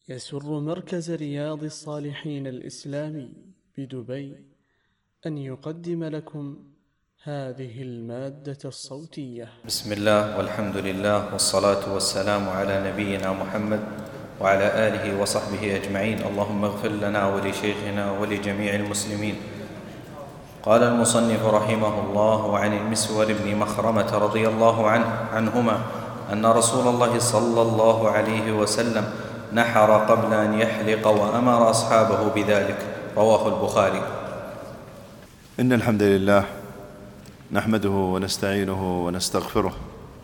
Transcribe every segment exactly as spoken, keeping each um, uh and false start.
يسر مركز رياض الصالحين الإسلامي بدبي أن يقدم لكم هذه المادة الصوتية. بسم الله والحمد لله والصلاة والسلام على نبينا محمد وعلى آله وصحبه أجمعين. اللهم اغفر لنا ولشيخنا ولجميع المسلمين. قال المصنف رحمه الله: وعن المسور بن مخرمة رضي الله عنه عنهما أن رسول الله صلى الله عليه وسلم نحر قبل أن يحلق وأمر أصحابه بذلك. رواه البخاري. إن الحمد لله نحمده ونستعينه ونستغفره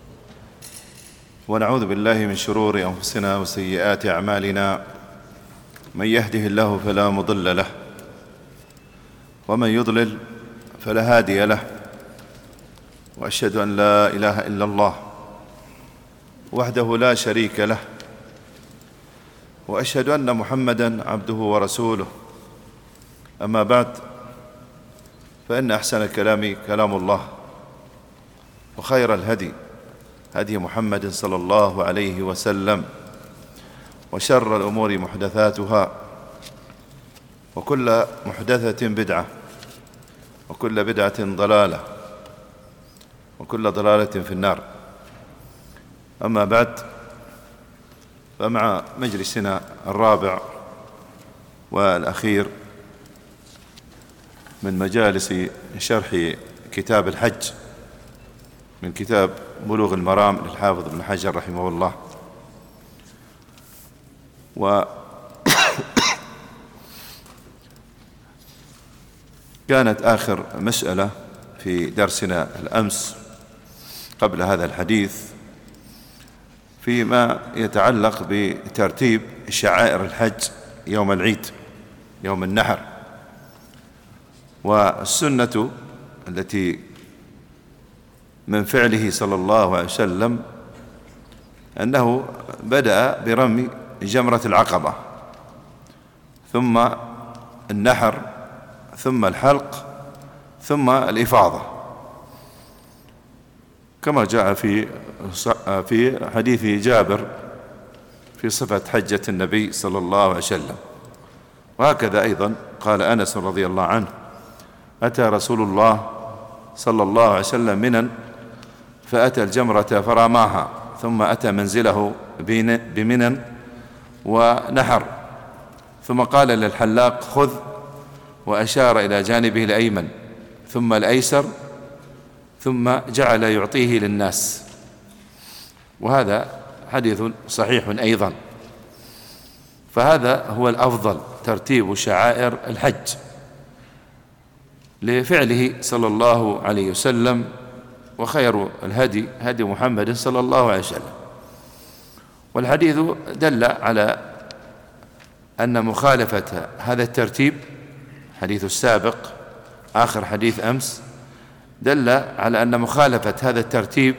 ونعوذ بالله من شرور أنفسنا وسيئات أعمالنا. من يهده الله فلا مضل له ومن يضلل فلا هادي له، وأشهد أن لا إله إلا الله وحده لا شريك له، وأشهد أن محمدًا عبده ورسوله. أما بعد، فإن أحسن الكلام كلام الله، وخير الهدي هدي محمد صلى الله عليه وسلم، وشر الأمور محدثاتها، وكل محدثة بدعة، وكل بدعة ضلالة، وكل ضلالة في النار. أما بعد، فمع مجلسنا الرابع والأخير من مجالس شرح كتاب الحج من كتاب بلوغ المرام للحافظ ابن حجر رحمه الله. وكانت آخر مسألة في درسنا الأمس قبل هذا الحديث فيما يتعلق بترتيب شعائر الحج يوم العيد، يوم النحر. والسنة التي من فعله صلى الله عليه وسلم أنه بدأ برمي جمرة العقبة، ثم النحر، ثم الحلق، ثم الإفاضة، كما جاء في في حديث جابر في صفة حجة النبي صلى الله عليه وسلم. وهكذا أيضا قال أنس رضي الله عنه: أتى رسول الله صلى الله عليه وسلم منى فأتى الجمرة فرماها، ثم أتى منزله بمنى ونحر، ثم قال للحلاق: خذ، وأشار إلى جانبه الأيمن ثم الأيسر، ثم جعل يعطيه للناس. وهذا حديث صحيح أيضا. فهذا هو الأفضل، ترتيب شعائر الحج لفعله صلى الله عليه وسلم، وخير الهدي هدي محمد صلى الله عليه وسلم. والحديث دل على أن مخالفة هذا الترتيب، حديث السابق آخر حديث أمس، دل على أن مخالفة هذا الترتيب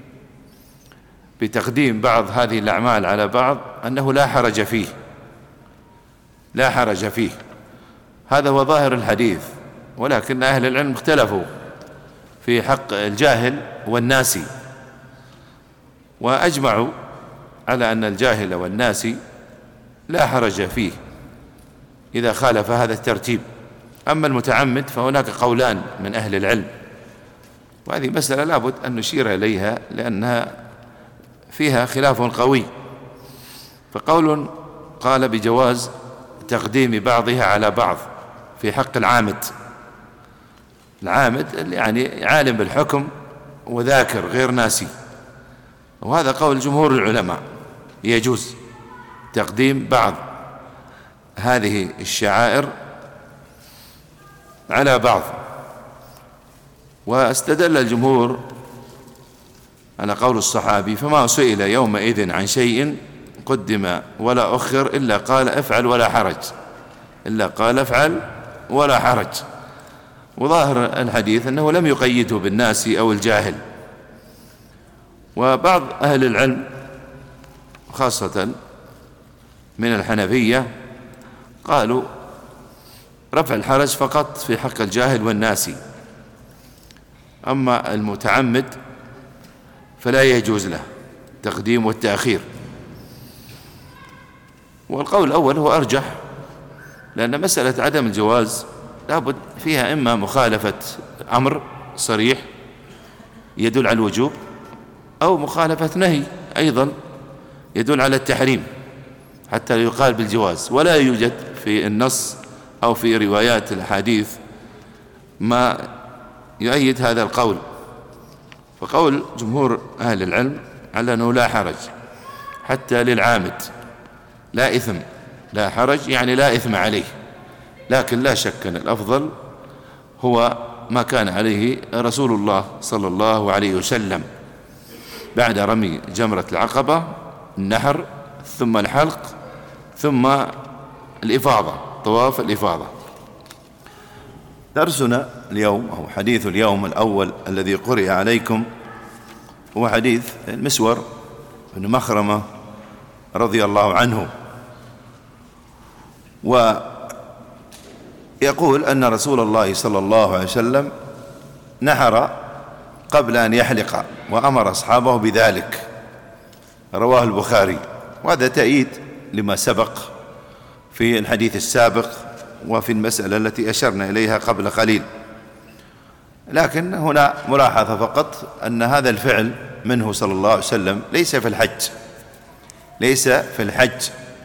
بتقديم بعض هذه الأعمال على بعض أنه لا حرج فيه، لا حرج فيه. هذا هو ظاهر الحديث، ولكن أهل العلم اختلفوا في حق الجاهل والناسي، وأجمعوا على أن الجاهل والناسي لا حرج فيه إذا خالف هذا الترتيب. أما المتعمد فهناك قولان من أهل العلم، وهذه مسألة لابد أن نشير إليها لأنها فيها خلاف قوي. فقول قال بجواز تقديم بعضها على بعض في حق العامد، العامد يعني عالم بالحكم وذاكر غير ناسي، وهذا قول جمهور العلماء، يجوز تقديم بعض هذه الشعائر على بعض. واستدل الجمهور على قول الصحابي: فما سئل يومئذ عن شيء قدم ولا أخر إلا قال افعل ولا حرج، إلا قال افعل ولا حرج. وظاهر الحديث أنه لم يقيده بالناس أو الجاهل. وبعض أهل العلم خاصة من الحنفية قالوا رفع الحرج فقط في حق الجاهل والناسي، أما المتعمد فلا يجوز له تقديم والتأخير. والقول الأول هو أرجح، لأن مسألة عدم الجواز لابد فيها إما مخالفة أمر صريح يدل على الوجوب، أو مخالفة نهي أيضا يدل على التحريم حتى يقال بالجواز. ولا يوجد في النص أو في روايات الحديث ما يؤيد هذا القول. فقول جمهور أهل العلم على أنه لا حرج حتى للعامد، لا إثم، لا حرج يعني لا إثم عليه، لكن لا شك أن الأفضل هو ما كان عليه رسول الله صلى الله عليه وسلم بعد رمي جمرة العقبة، النحر ثم الحلق ثم الإفاضة، طواف الإفاضة. درسنا اليوم أو حديث اليوم الأول الذي قرئ عليكم هو حديث المسور بن مخرمة رضي الله عنه، ويقول أن رسول الله صلى الله عليه وسلم نحر قبل أن يحلق وأمر أصحابه بذلك، رواه البخاري. وهذا تأييد لما سبق في الحديث السابق وفي المسألة التي أشرنا إليها قبل قليل. لكن هنا ملاحظة فقط أن هذا الفعل منه صلى الله عليه وسلم ليس في الحج، ليس في الحج،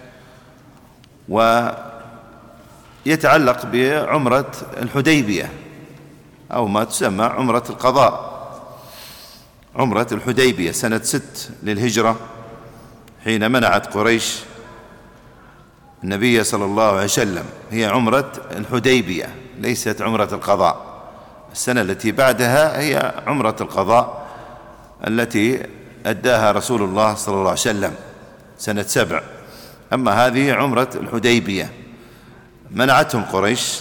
ويتعلق بعمرة الحديبية أو ما تسمى عمرة القضاء، عمرة الحديبية سنة ست للهجرة، حين منعت قريش النبي صلى الله عليه وسلم. هي عمرة الحديبية ليست عمرة القضاء. السنة التي بعدها هي عمرة القضاء التي أداها رسول الله صلى الله عليه وسلم سنة سبع. أما هذه عمرة الحديبية منعتهم قريش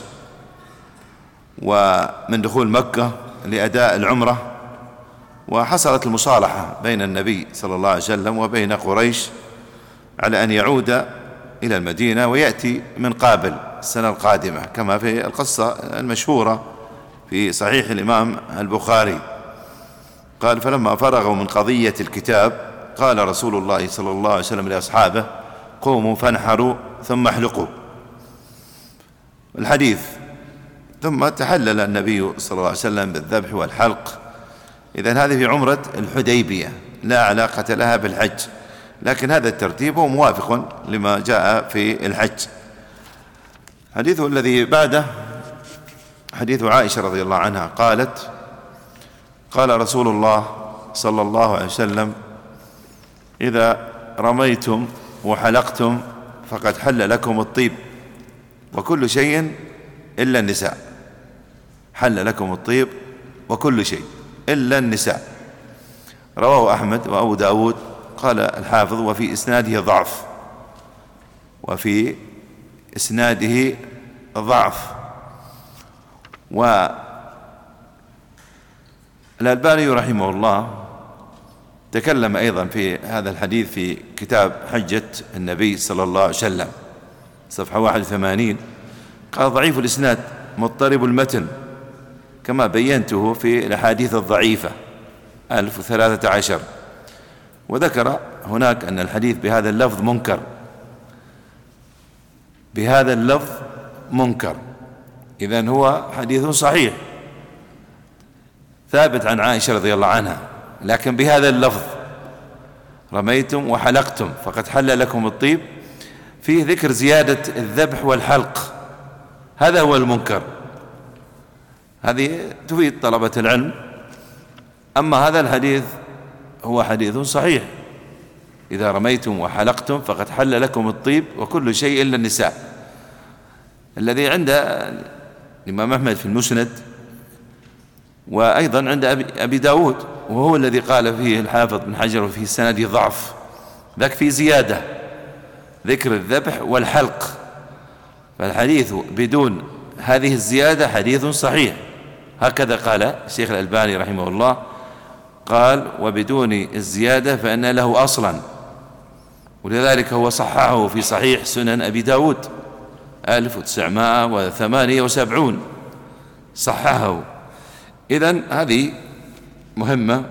ومن دخول مكة لأداء العمرة، وحصلت المصالحة بين النبي صلى الله عليه وسلم وبين قريش على أن يعود إلى المدينة ويأتي من قابل السنة القادمة، كما في القصة المشهورة في صحيح الإمام البخاري. قال: فلما فرغوا من قضية الكتاب قال رسول الله صلى الله عليه وسلم لأصحابه: قوموا فانحروا ثم احلقوا. الحديث: ثم تحلل النبي صلى الله عليه وسلم بالذبح والحلق. إذن هذه في عمرة الحديبية لا علاقة لها بالحج، لكن هذا الترتيب هو موافق لما جاء في الحج. حديثه الذي بعده حديث عائشة رضي الله عنها قالت: قال رسول الله صلى الله عليه وسلم: إذا رميتم وحلقتم فقد حل لكم الطيب وكل شيء إلا النساء. حل لكم الطيب وكل شيء إلا النساء. رواه أحمد وأبو داود. قال الحافظ: وفي إسناده ضعف، وفي إسناده ضعف. والألباني رحمه الله تكلم أيضا في هذا الحديث في كتاب حجة النبي صلى الله عليه وسلم صفحة واحد وثمانين، قال: ضعيف الإسناد مضطرب المتن، كما بينته في الأحاديث الضعيفة ألف وثلاثة عشر. وذكر هناك أن الحديث بهذا اللفظ منكر، بهذا اللفظ منكر. إذن هو حديث صحيح ثابت عن عائشة رضي الله عنها، لكن بهذا اللفظ: رميتم وحلقتم فقد حل لكم الطيب، فيه ذكر زيادة الذبح والحلق، هذا هو المنكر. هذه تفيد طلبة العلم. أما هذا الحديث هو حديث صحيح: إذا رميتم وحلقتم فقد حل لكم الطيب وكل شيء إلا النساء، الذي عند الإمام أحمد في المسند، وأيضا عند أبي داود، وهو الذي قال فيه الحافظ بن حجر وفيه السند ضعف، ذاك فيه زيادة ذكر الذبح والحلق. فالحديث بدون هذه الزيادة حديث صحيح، هكذا قال الشيخ الألباني رحمه الله، قال: وبدون الزيادة فإن له أصلا، ولذلك هو صححه في صحيح سنن أبي داود ألف وتسعمائة وثمانية وسبعين صححه. إذن هذه مهمة.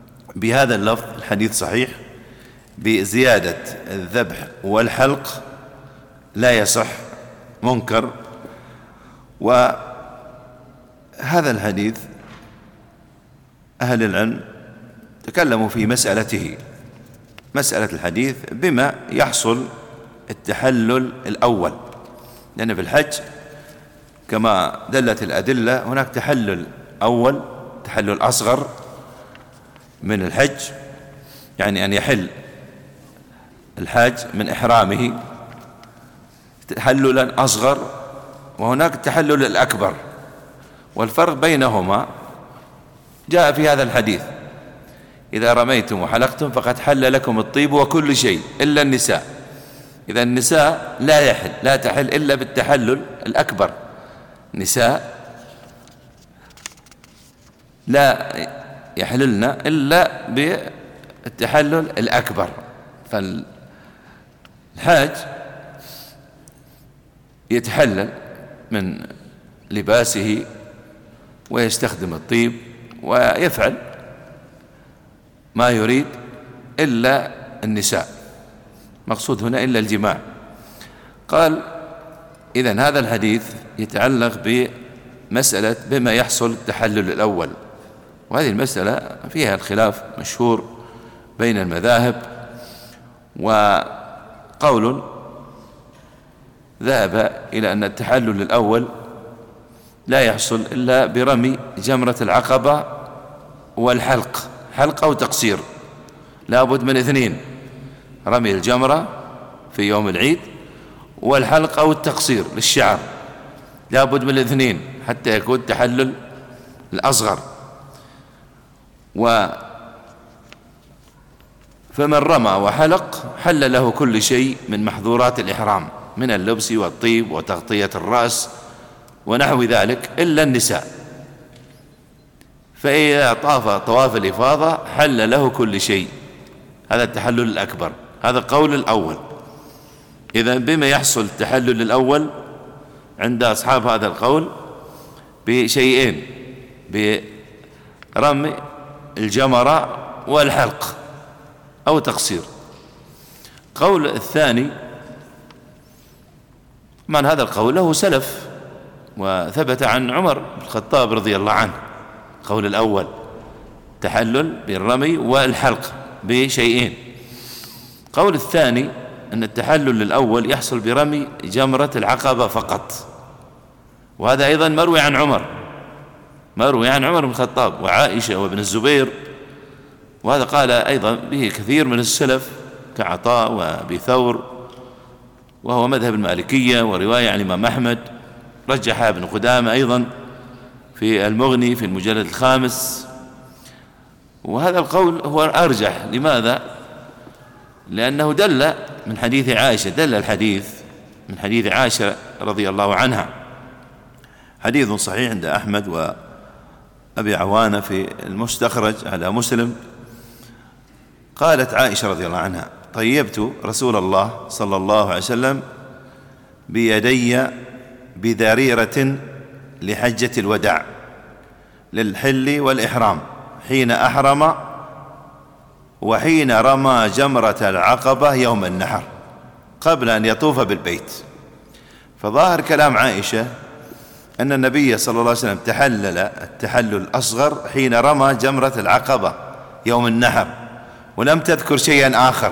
بهذا اللفظ الحديث صحيح بزيادة الذبح والحلق لا يصح، منكر. وهذا الحديث أهل العلم تكلموا في مسألته، مسألة الحديث بما يحصل التحلل الأول، لأن في الحج كما دلت الأدلة هناك تحلل أول، تحلل أصغر من الحج، يعني أن يحل الحاج من إحرامه تحللا أصغر، وهناك التحلل الأكبر، والفرق بينهما جاء في هذا الحديث: إذا رميتم وحلقتم فقد حل لكم الطيب وكل شيء إلا النساء. إذا النساء لا يحل لا تحل إلا بالتحلل الأكبر، نساء لا يحللن إلا بالتحلل الأكبر. فالحاج يتحلل من لباسه ويستخدم الطيب ويفعل ما يريد إلا النساء، مقصود هنا إلا الجماع. قال: إذن هذا الحديث يتعلق بمسألة بما يحصل التحلل الأول، وهذه المسألة فيها الخلاف مشهور بين المذاهب، وقول ذهب إلى أن التحلل الأول لا يحصل إلا برمي جمرة العقبة والحلق، حلق أو تقصير، لا بد من اثنين: رمي الجمرة في يوم العيد والحلق أو التقصير للشعر، لا بد من الاثنين حتى يكون التحلل الأصغر. و فمن رمى وحلق حل له كل شيء من محظورات الإحرام من اللبس والطيب وتغطية الرأس ونحو ذلك إلا النساء، فإذا طاف طواف الإفاضة حل له كل شيء. هذا التحلل الأكبر، هذا القول الأول. إذن بما يحصل التحلل الأول عند أصحاب هذا القول بشيئين: برمي الجمرة والحلق أو تقصير. قول الثاني، من هذا القول له سلف وثبت عن عمر بن الخطاب رضي الله عنه. القول الأول تحلل بالرمي والحلق بشيئين. قول الثاني أن التحلل الأول يحصل برمي جمرة العقبة فقط، وهذا أيضا مروي عن عمر مروي عن عمر بن الخطاب وعائشة وابن الزبير، وهذا قال أيضا به كثير من السلف كعطاء وأبي ثور، وهو مذهب المالكية ورواية عن الإمام أحمد، رجحها ابن قدامة أيضا في المغني في المجلد الخامس. وهذا القول هو أرجح. لماذا؟ لأنه دل من حديث عائشة، دل الحديث من حديث عائشة رضي الله عنها، حديث صحيح عند أحمد وأبي عوانة في المستخرج على مسلم. قالت عائشة رضي الله عنها: طيبت رسول الله صلى الله عليه وسلم بيدي بذريرة لحجة الوداع للحل والإحرام حين أحرم وحين رمى جمرة العقبة يوم النحر قبل أن يطوف بالبيت. فظاهر كلام عائشة أن النبي صلى الله عليه وسلم تحلل التحلل الأصغر حين رمى جمرة العقبة يوم النحر، ولم تذكر شيئا آخر.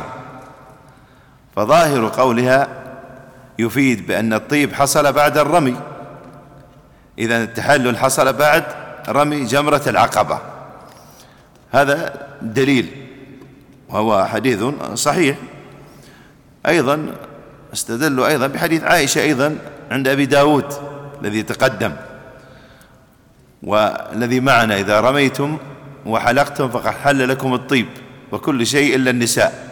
فظاهر قولها يفيد بأن الطيب حصل بعد الرمي، إذن التحلل حصل بعد رمي جمرة العقبة. هذا دليل وهو حديث صحيح. أيضا استدلوا أيضا بحديث عائشة أيضا عند أبي داود الذي تقدم والذي معنا: إذا رميتم وحلقتم فقد حل لكم الطيب وكل شيء إلا النساء.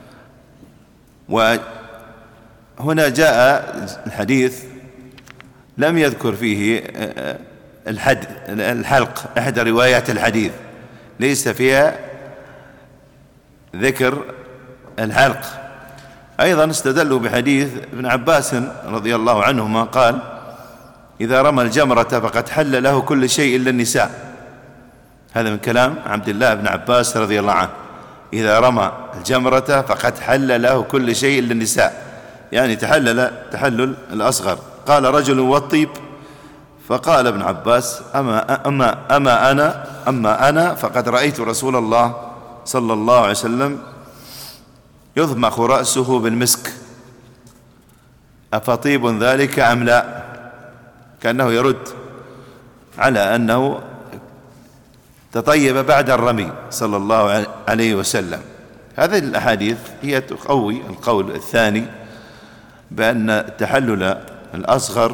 وهنا جاء الحديث لم يذكر فيه الحد الحلق، إحدى روايات الحديث ليس فيها ذكر الحلق. أيضا استدلوا بحديث ابن عباس رضي الله عنهما قال: إذا رمى الجمرة فقد حل له كل شيء إلا النساء. هذا من كلام عبد الله بن عباس رضي الله عنه: إذا رمى الجمرة فقد حل له كل شيء إلا النساء. يعني تحلل تحلل الأصغر. قال رجل والطيب، فقال ابن عباس أما, أما, أما أنا أما أنا فقد رأيت رسول الله صلى الله عليه وسلم يضمخ رأسه بالمسك، أفطيب ذلك أم لا؟ كأنه يرد على أنه تطيب بعد الرمي صلى الله عليه وسلم. هذه الأحاديث هي تقوي القول الثاني بأن التحلل الأصغر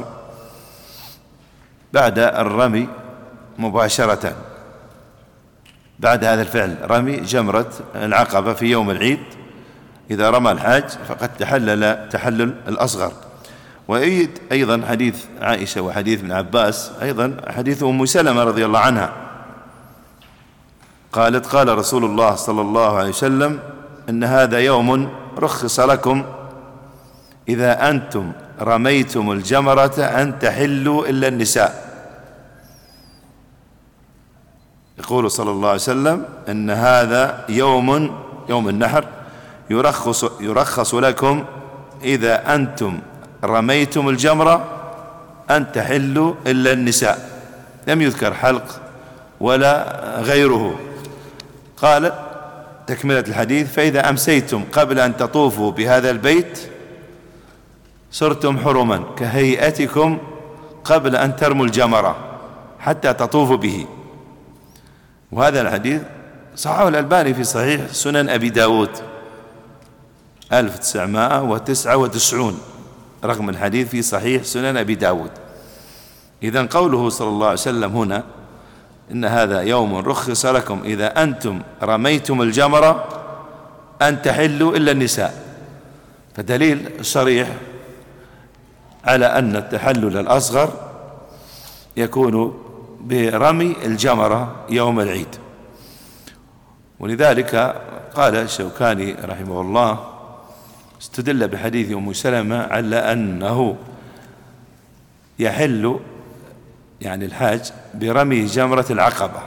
بعد الرمي مباشرة، بعد هذا الفعل رمي جمرة العقبة في يوم العيد، إذا رمى الحاج فقد تحلل تحلل الأصغر. وأيد أيضا حديث عائشة وحديث ابن عباس، أيضا حديث أم سلمة رضي الله عنها قالت قال رسول الله صلى الله عليه وسلم إن هذا يوم رخص لكم إذا أنتم رميتم الجمرة أن تحلوا إلا النساء. يقول صلى الله عليه وسلم إن هذا يوم يوم النحر يرخص, يرخص لكم إذا أنتم رميتم الجمرة أن تحلوا إلا النساء، لم يذكر حلق ولا غيره. قال تكملة الحديث فإذا أمسيتم قبل أن تطوفوا بهذا البيت صرتم حرما كهيئتكم قبل أن ترموا الجمرة حتى تطوفوا به. وهذا الحديث صححه الألباني في صحيح سنن أبي داود ألف وتسعمائة وتسعة وتسعين رقم الحديث في صحيح سنن أبي داود. إذن قوله صلى الله عليه وسلم هنا إن هذا يوم رخص لكم إذا أنتم رميتم الجمرة أن تحلوا إلا النساء، فدليل صريح على أن التحلل الأصغر يكون برمي الجمرة يوم العيد. ولذلك قال الشوكاني رحمه الله استدل بحديث أم سلمة على أنه يحل يعني الحاج برمي جمرة العقبة.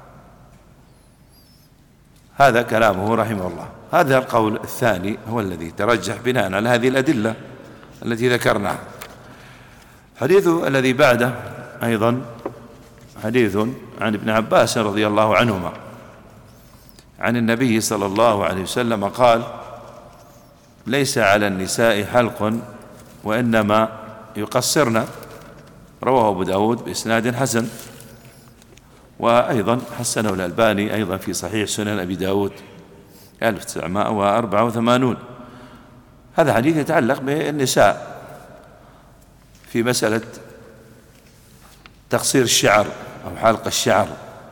هذا كلامه رحمه الله. هذا القول الثاني هو الذي ترجح بناء على هذه الأدلة التي ذكرناها. حديث الذي بعده أيضا حديث عن ابن عباس رضي الله عنهما عن النبي صلى الله عليه وسلم قال ليس على النساء حلق وإنما يقصرن، رواه أبو داود بإسناد حسن، وأيضا حسنه الألباني أيضا في صحيح سنن أبي داود ألف وتسعمائة وأربعة وثمانين. هذا حديث يتعلق بالنساء في مسألة تقصير الشعر أو حلق الشعر،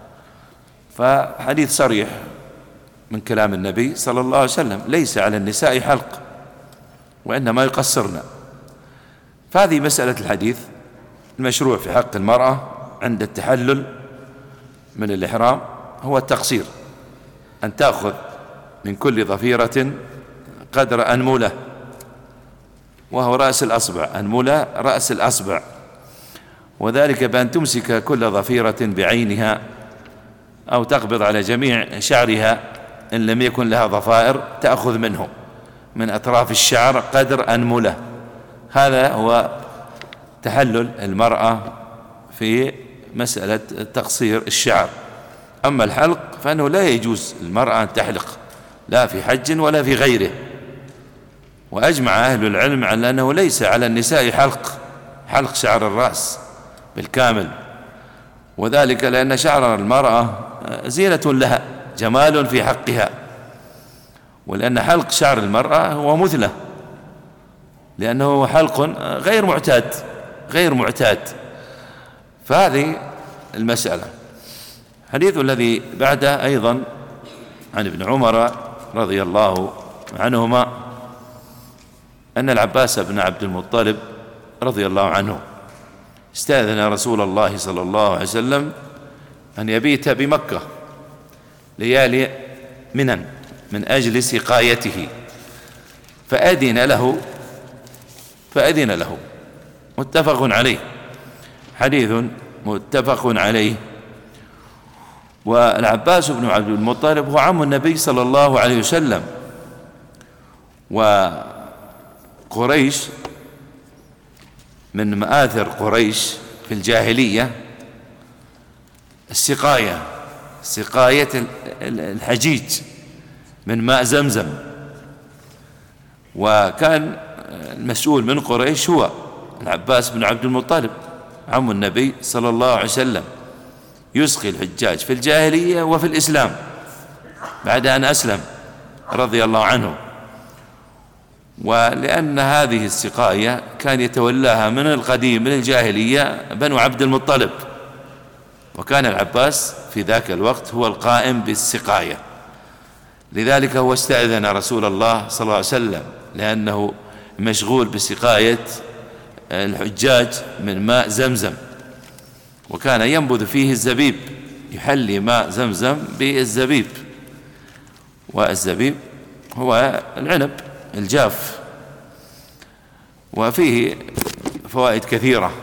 فحديث صريح من كلام النبي صلى الله عليه وسلم ليس على النساء حلق وإنما يقصرن. فهذه مسألة الحديث المشروع في حق المرأة عند التحلل من الإحرام هو التقصير، أن تأخذ من كل ضفيرة قدر أنملة، وهو رأس الأصبع، أنملة رأس الأصبع، وذلك بأن تمسك كل ضفيرة بعينها أو تقبض على جميع شعرها إن لم يكن لها ضفائر، تأخذ منه من أطراف الشعر قدر أنملة. هذا هو تحلل المرأة في مسألة تقصير الشعر. أما الحلق فإنه لا يجوز المرأة أن تحلق لا في حج ولا في غيره، وأجمع أهل العلم على أنه ليس على النساء حلق حلق شعر الرأس بالكامل، وذلك لأن شعر المرأة زينة لها جمال في حقها، ولأن حلق شعر المرأة هو مثلة لأنه حلق غير معتاد غير معتاد فهذه المسألة. حديث الذي بعده أيضا عن ابن عمر رضي الله عنهما أن العباس بن عبد المطلب رضي الله عنه استأذن رسول الله صلى الله عليه وسلم أن يبيت بمكة ليالي منن من أجل سقايته، فأذن له فأذن له متفق عليه، حديث متفق عليه. والعباس بن عبد المطلب هو عم النبي صلى الله عليه وسلم، قريش من مآثر قريش في الجاهلية السقاية، سقاية الحجيج من ماء زمزم. وكان المسؤول من قريش هو العباس بن عبد المطلب عم النبي صلى الله عليه وسلم، يسقي الحجاج في الجاهلية وفي الإسلام بعد أن أسلم رضي الله عنه. ولأن هذه السقاية كان يتولاها من القديم من الجاهلية بنو عبد المطلب، وكان العباس في ذاك الوقت هو القائم بالسقاية، لذلك هو استأذن رسول الله صلى الله عليه وسلم لأنه مشغول بسقاية الحجاج من ماء زمزم، وكان ينبذ فيه الزبيب، يحلي ماء زمزم بالزبيب، والزبيب هو العنب الجاف، وفيه فوائد كثيرة.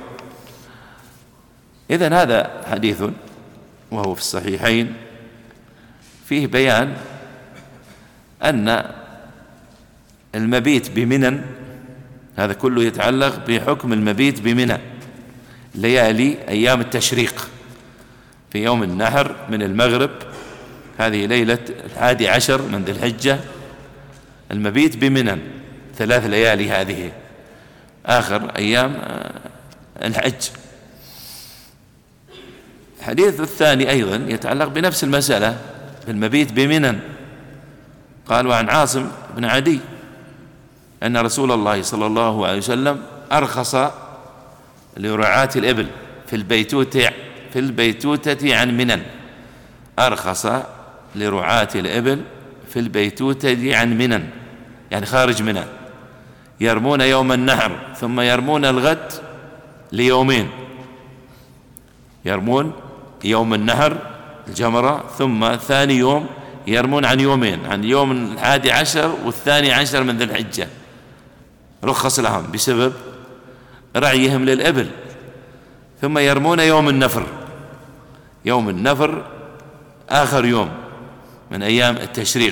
إذن هذا حديث وهو في الصحيحين فيه بيان أن المبيت بمنى، هذا كله يتعلق بحكم المبيت بمنى ليالي أيام التشريق في يوم النحر من المغرب، هذه ليلة الحادي عشر من ذي الحجة، المبيت بمنى ثلاث ليالي، هذه آخر أيام الحج. الحديث الثاني أيضا يتعلق بنفس المسألة بالمبيت بمنى، قال: وعن عاصم بن عدي أن رسول الله صلى الله عليه وسلم أرخص لرعاة الإبل في البيتوتة في البيتوتة عن منى، أرخص لرعاة الإبل في البيتوتة عن منى، يعني خارج منى، يرمون يوم النحر ثم يرمون الغد ليومين، يرمون يوم النحر الجمرة ثم ثاني يوم يرمون عن يومين، عن يوم الحادي عشر والثاني عشر من ذي الحجة، رخص لهم بسبب رعيهم للإبل. ثم يرمون يوم النفر، يوم النفر آخر يوم من أيام التشريق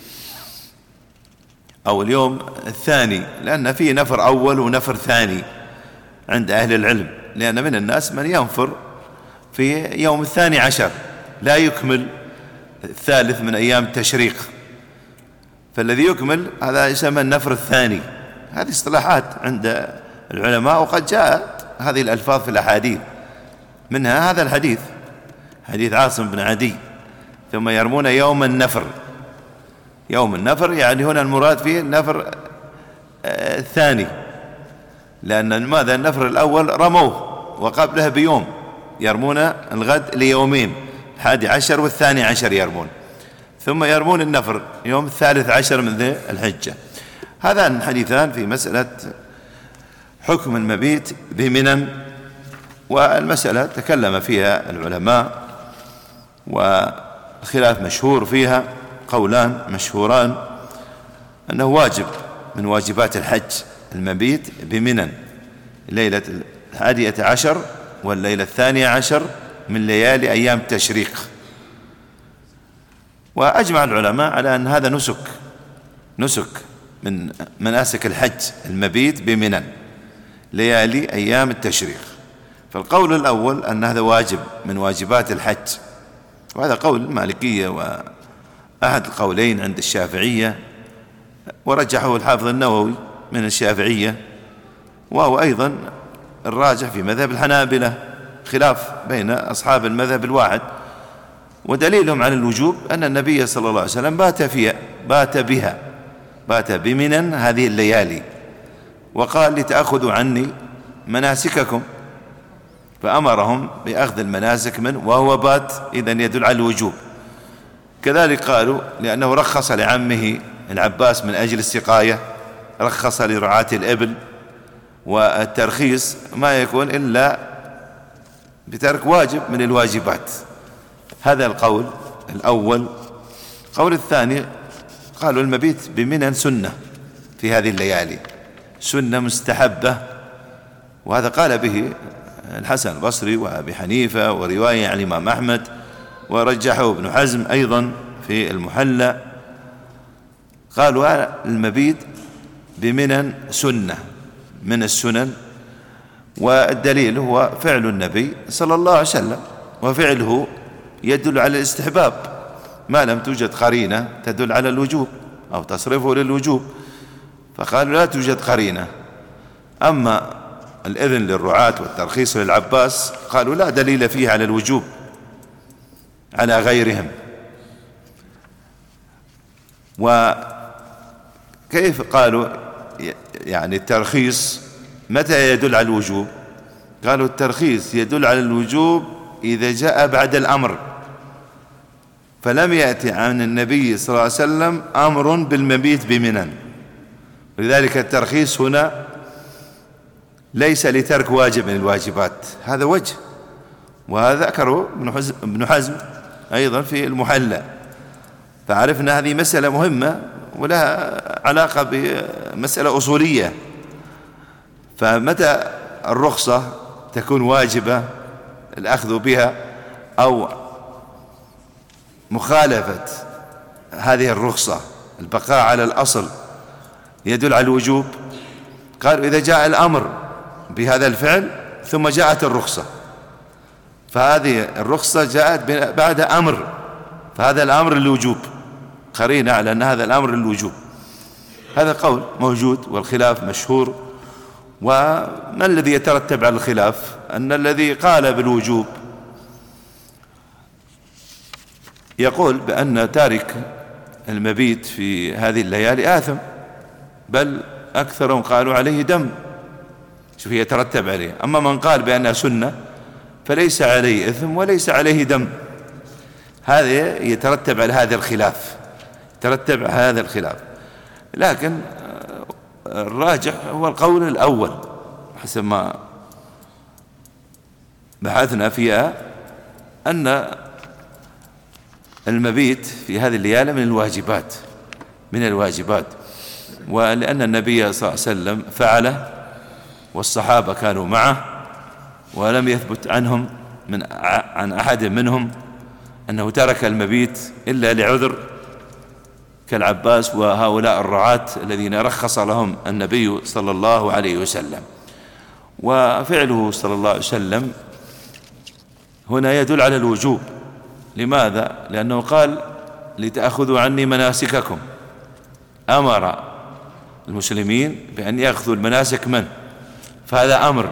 أو اليوم الثاني، لأن فيه نفر أول ونفر ثاني عند أهل العلم، لأن من الناس من ينفر في يوم الثاني عشر لا يكمل الثالث من أيام التشريق، فالذي يكمل هذا يسمى النفر الثاني. هذه اصطلاحات عند العلماء، وقد جاءت هذه الألفاظ في الأحاديث، منها هذا الحديث حديث عاصم بن عدي: ثم يرمون يوم النفر. يوم النفر يعني هنا المراد فيه النفر الثاني، لأن ماذا النفر الأول رموه وقبله بيوم، يرمون الغد ليومين، الحادي عشر والثاني عشر يرمون، ثم يرمون النفر يوم الثالث عشر من ذي الحجة. هذان حديثان في مسألة حكم المبيت بمنى، والمسألة تكلم فيها العلماء وخلاف مشهور فيها، قولان مشهوران أنه واجب من واجبات الحج المبيت بمنى ليلة الحادية عشر والليلة الثانية عشر من ليالي أيام التشريق. وأجمع العلماء على أن هذا نسك نسك من مناسك الحج المبيت بمنى ليالي أيام التشريق. فالقول الأول أن هذا واجب من واجبات الحج، وهذا قول المالكية وأحد القولين عند الشافعية، ورجحه الحافظ النووي من الشافعية، وهو أيضا الراجح في مذهب الحنابلة، خلاف بين أصحاب المذهب الواحد. ودليلهم على الوجوب أن النبي صلى الله عليه وسلم بات فيها بات بها بات بمنى هذه الليالي، وقال: لتأخذوا عني مناسككم، فأمرهم بأخذ المناسك منه وهو بات، إذن يدل على الوجوب. كذلك قالوا لأنه رخص لعمه العباس من أجل السقاية، رخص لرعاة الإبل، والترخيص ما يكون إلا بترك واجب من الواجبات. هذا القول الأول. القول الثاني قالوا المبيت بمنى سنة في هذه الليالي، سنة مستحبة، وهذا قال به الحسن البصري وأبي حنيفة، ورواية عن الإمام أحمد، ورجحه ابن حزم أيضا في المحلى. قالوا المبيت بمنن سنة من السنن، والدليل هو فعل النبي صلى الله عليه وسلم، وفعله يدل على الاستحباب ما لم توجد قرينة تدل على الوجوب أو تصرفه للوجوب، فقالوا لا توجد قرينة. أما الإذن للرعاة والترخيص للعباس قالوا لا دليل فيه على الوجوب على غيرهم. وكيف قالوا يعني الترخيص متى يدل على الوجوب؟ قالوا الترخيص يدل على الوجوب إذا جاء بعد الأمر، فلم يأتي عن النبي صلى الله عليه وسلم أمر بالمبيت بمنن، لذلك الترخيص هنا ليس لترك واجب من الواجبات، هذا وجه. وهذا ذكره ابن حزم أيضا في المحلى، فعرفنا هذه مسألة مهمة ولها علاقة بمسألة أصولية. فمتى الرخصة تكون واجبة الأخذ بها أو مخالفة هذه الرخصة البقاء على الأصل يدل على الوجوب؟ قالوا إذا جاء الأمر بهذا الفعل ثم جاءت الرخصة، فهذه الرخصة جاءت بعد أمر، فهذا الأمر للوجوب، قرينة على أن هذا الأمر للوجوب. هذا قول موجود والخلاف مشهور. وما الذي يترتب على الخلاف؟ أن الذي قال بالوجوب يقول بأن تارك المبيت في هذه الليالي آثم، بل أكثرهم قالوا عليه دم، شوف يترتب عليه. أما من قال بأنها سنة فليس عليه إثم وليس عليه دم. هذا يترتب على هذا الخلاف، يترتب على هذا الخلاف. لكن الراجح هو القول الأول حسب ما بحثنا فيها، أن المبيت في هذه الليالي من الواجبات من الواجبات ولأن النبي صلى الله عليه وسلم فعله والصحابة كانوا معه، ولم يثبت عنهم من عن أحد منهم أنه ترك المبيت إلا لعذر كالعباس وهؤلاء الرعاة الذين رخص لهم النبي صلى الله عليه وسلم. وفعله صلى الله عليه وسلم هنا يدل على الوجوب. لماذا؟ لأنه قال لتأخذوا عني مناسككم، أمر المسلمين بأن يأخذوا المناسك من؟ فهذا أمر،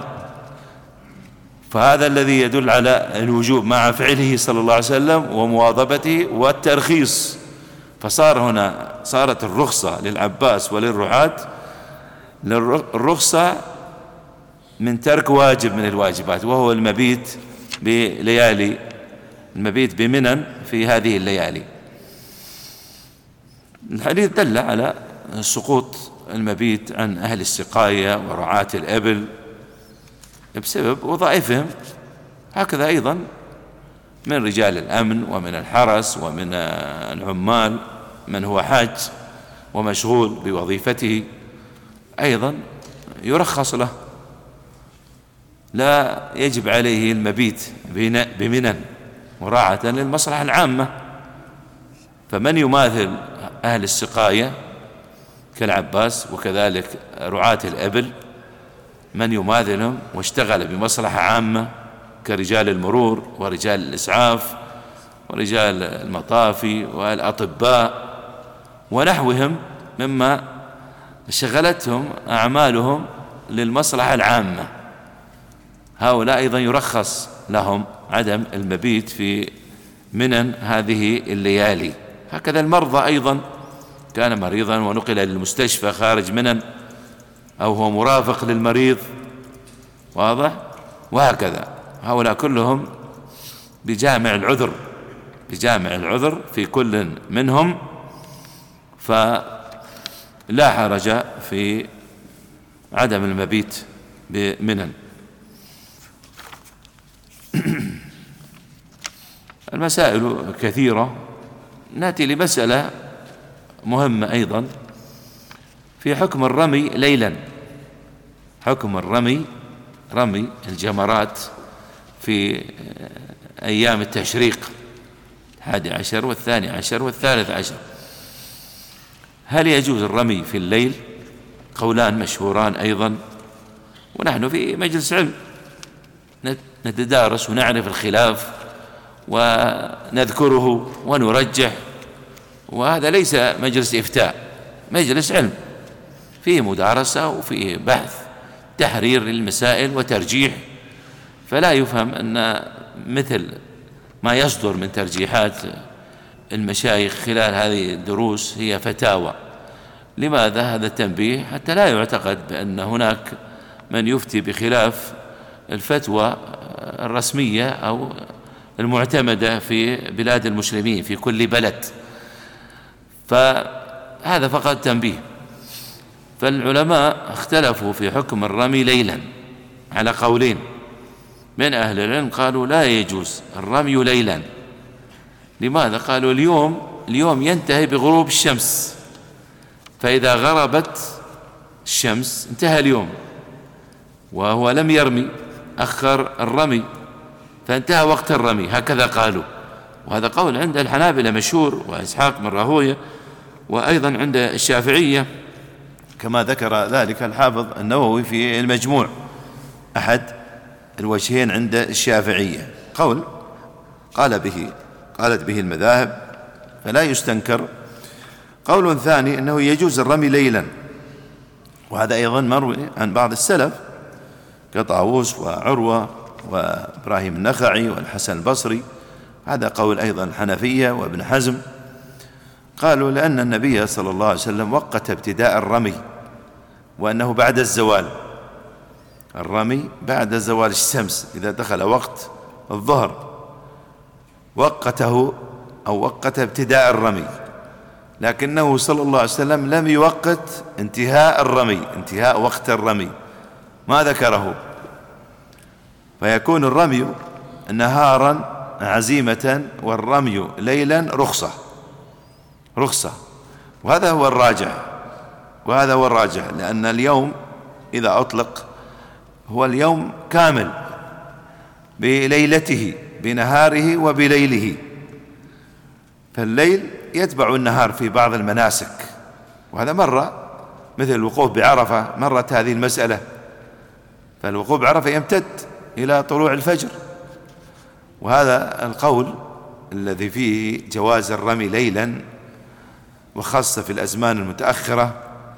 فهذا الذي يدل على الوجوب مع فعله صلى الله عليه وسلم ومواظبته والترخيص. فصار هنا صارت الرخصة للعباس وللرعاة الرخصة من ترك واجب من الواجبات، وهو المبيت بليالي المبيت بمنن في هذه الليالي. الحديث دل على سقوط المبيت عن أهل السقاية ورعاة الإبل بسبب وظائفهم، هكذا أيضا من رجال الأمن ومن الحرس ومن العمال من هو حاج ومشغول بوظيفته أيضا يرخص له، لا يجب عليه المبيت بمنن مراعاة للمصلحة العامة. فمن يماثل أهل السقاية كالعباس وكذلك رعاة الإبل، من يماثلهم واشتغل بمصلحة عامة كرجال المرور ورجال الإسعاف ورجال المطافي والأطباء ونحوهم مما شغلتهم أعمالهم للمصلحة العامة، هؤلاء أيضا يرخص لهم عدم المبيت في منن هذه الليالي. هكذا المرضى أيضا، كان مريضا ونقل للمستشفى خارج منن أو هو مرافق للمريض، واضح؟ وهكذا هؤلاء كلهم بجامع العذر بجامع العذر في كل منهم، فلا حرج في عدم المبيت بمنن. المسائل كثيرة. نأتي لمسألة مهمة أيضا في حكم الرمي ليلا. حكم الرمي رمي الجمرات في أيام التشريق الحادي عشر والثاني عشر والثالث عشر، هل يجوز الرمي في الليل قولان مشهوران أيضا، ونحن في مجلس علم نتدارس ونعرف الخلاف ونذكره ونرجح، وهذا ليس مجلس إفتاء، مجلس علم فيه مدارسة وفيه بحث تحرير للمسائل وترجيح. فلا يفهم أن مثل ما يصدر من ترجيحات المشايخ خلال هذه الدروس هي فتاوى. لماذا هذا التنبيه؟ حتى لا يعتقد بأن هناك من يفتي بخلاف الفتوى الرسمية أو المعتمدة في بلاد المسلمين في كل بلد. فهذا فقط تنبيه. فالعلماء اختلفوا في حكم الرمي ليلا على قولين. من أهل العلم قالوا لا يجوز الرمي ليلا. لماذا؟ قالوا اليوم اليوم ينتهي بغروب الشمس، فإذا غربت الشمس انتهى اليوم، وهو لم يرمي، أخر الرمي فانتهى وقت الرمي، هكذا قالوا. وهذا قول عند الحنابلة مشهور، وإسحاق من راهويه، وأيضا عند الشافعية كما ذكر ذلك الحافظ النووي في المجموع، أحد الوجهين عند الشافعية. قول قال به قالت به المذاهب فلا يستنكر. قول ثاني أنه يجوز الرمي ليلا، وهذا أيضا مروي عن بعض السلف كطاووس وعروة وإبراهيم النخعي والحسن البصري. هذا قول أيضا الحنفية وابن حزم. قالوا لأن النبي صلى الله عليه وسلم وقت ابتداء الرمي، وأنه بعد الزوال، الرمي بعد زوال الشمس إذا دخل وقت الظهر وقته أو وقت ابتداء الرمي، لكنه صلى الله عليه وسلم لم يوقت انتهاء الرمي، انتهاء وقت الرمي ما ذكره، فيكون الرمي نهارا عزيمة والرمي ليلا رخصة رخصة وهذا هو الراجح وهذا هو الراجح لأن اليوم إذا أطلق هو اليوم كامل بليلته بنهاره وبليله، فالليل يتبع النهار في بعض المناسك، وهذا مرة مثل الوقوف بعرفة، مرت هذه المسألة، فالوقوف بعرفة يمتد إلى طلوع الفجر. وهذا القول الذي فيه جواز الرمي ليلا وخاصة في الأزمان المتأخرة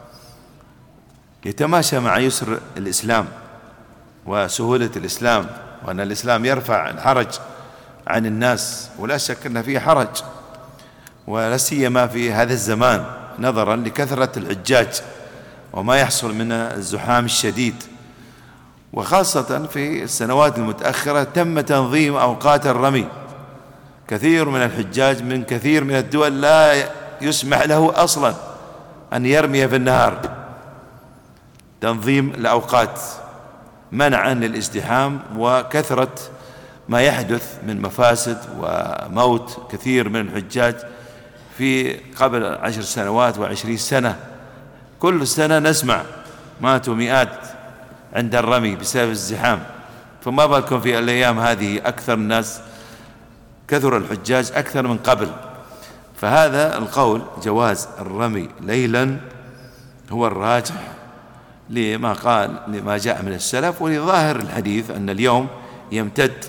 يتماشى مع يسر الإسلام وسهولة الإسلام، وأن الإسلام يرفع الحرج عن الناس، ولا شك أن فيه حرج، ولا سيما في هذا الزمان نظرا لكثرة الحجاج وما يحصل من الزحام الشديد. وخاصة في السنوات المتأخرة تم تنظيم أوقات الرمي، كثير من الحجاج من كثير من الدول لا يسمح له أصلا أن يرمي في النهار، تنظيم الأوقات منعا للازدحام وكثرة ما يحدث من مفاسد وموت كثير من الحجاج. في قبل عشر سنوات وعشرين سنة كل سنة نسمع ماتوا مئات عند الرمي بسبب الزحام، فما بالكم في الأيام هذه أكثر الناس، كثر الحجاج أكثر من قبل. فهذا القول جواز الرمي ليلا هو الراجح لما قال لما جاء من السلف، ولظاهر الحديث أن اليوم يمتد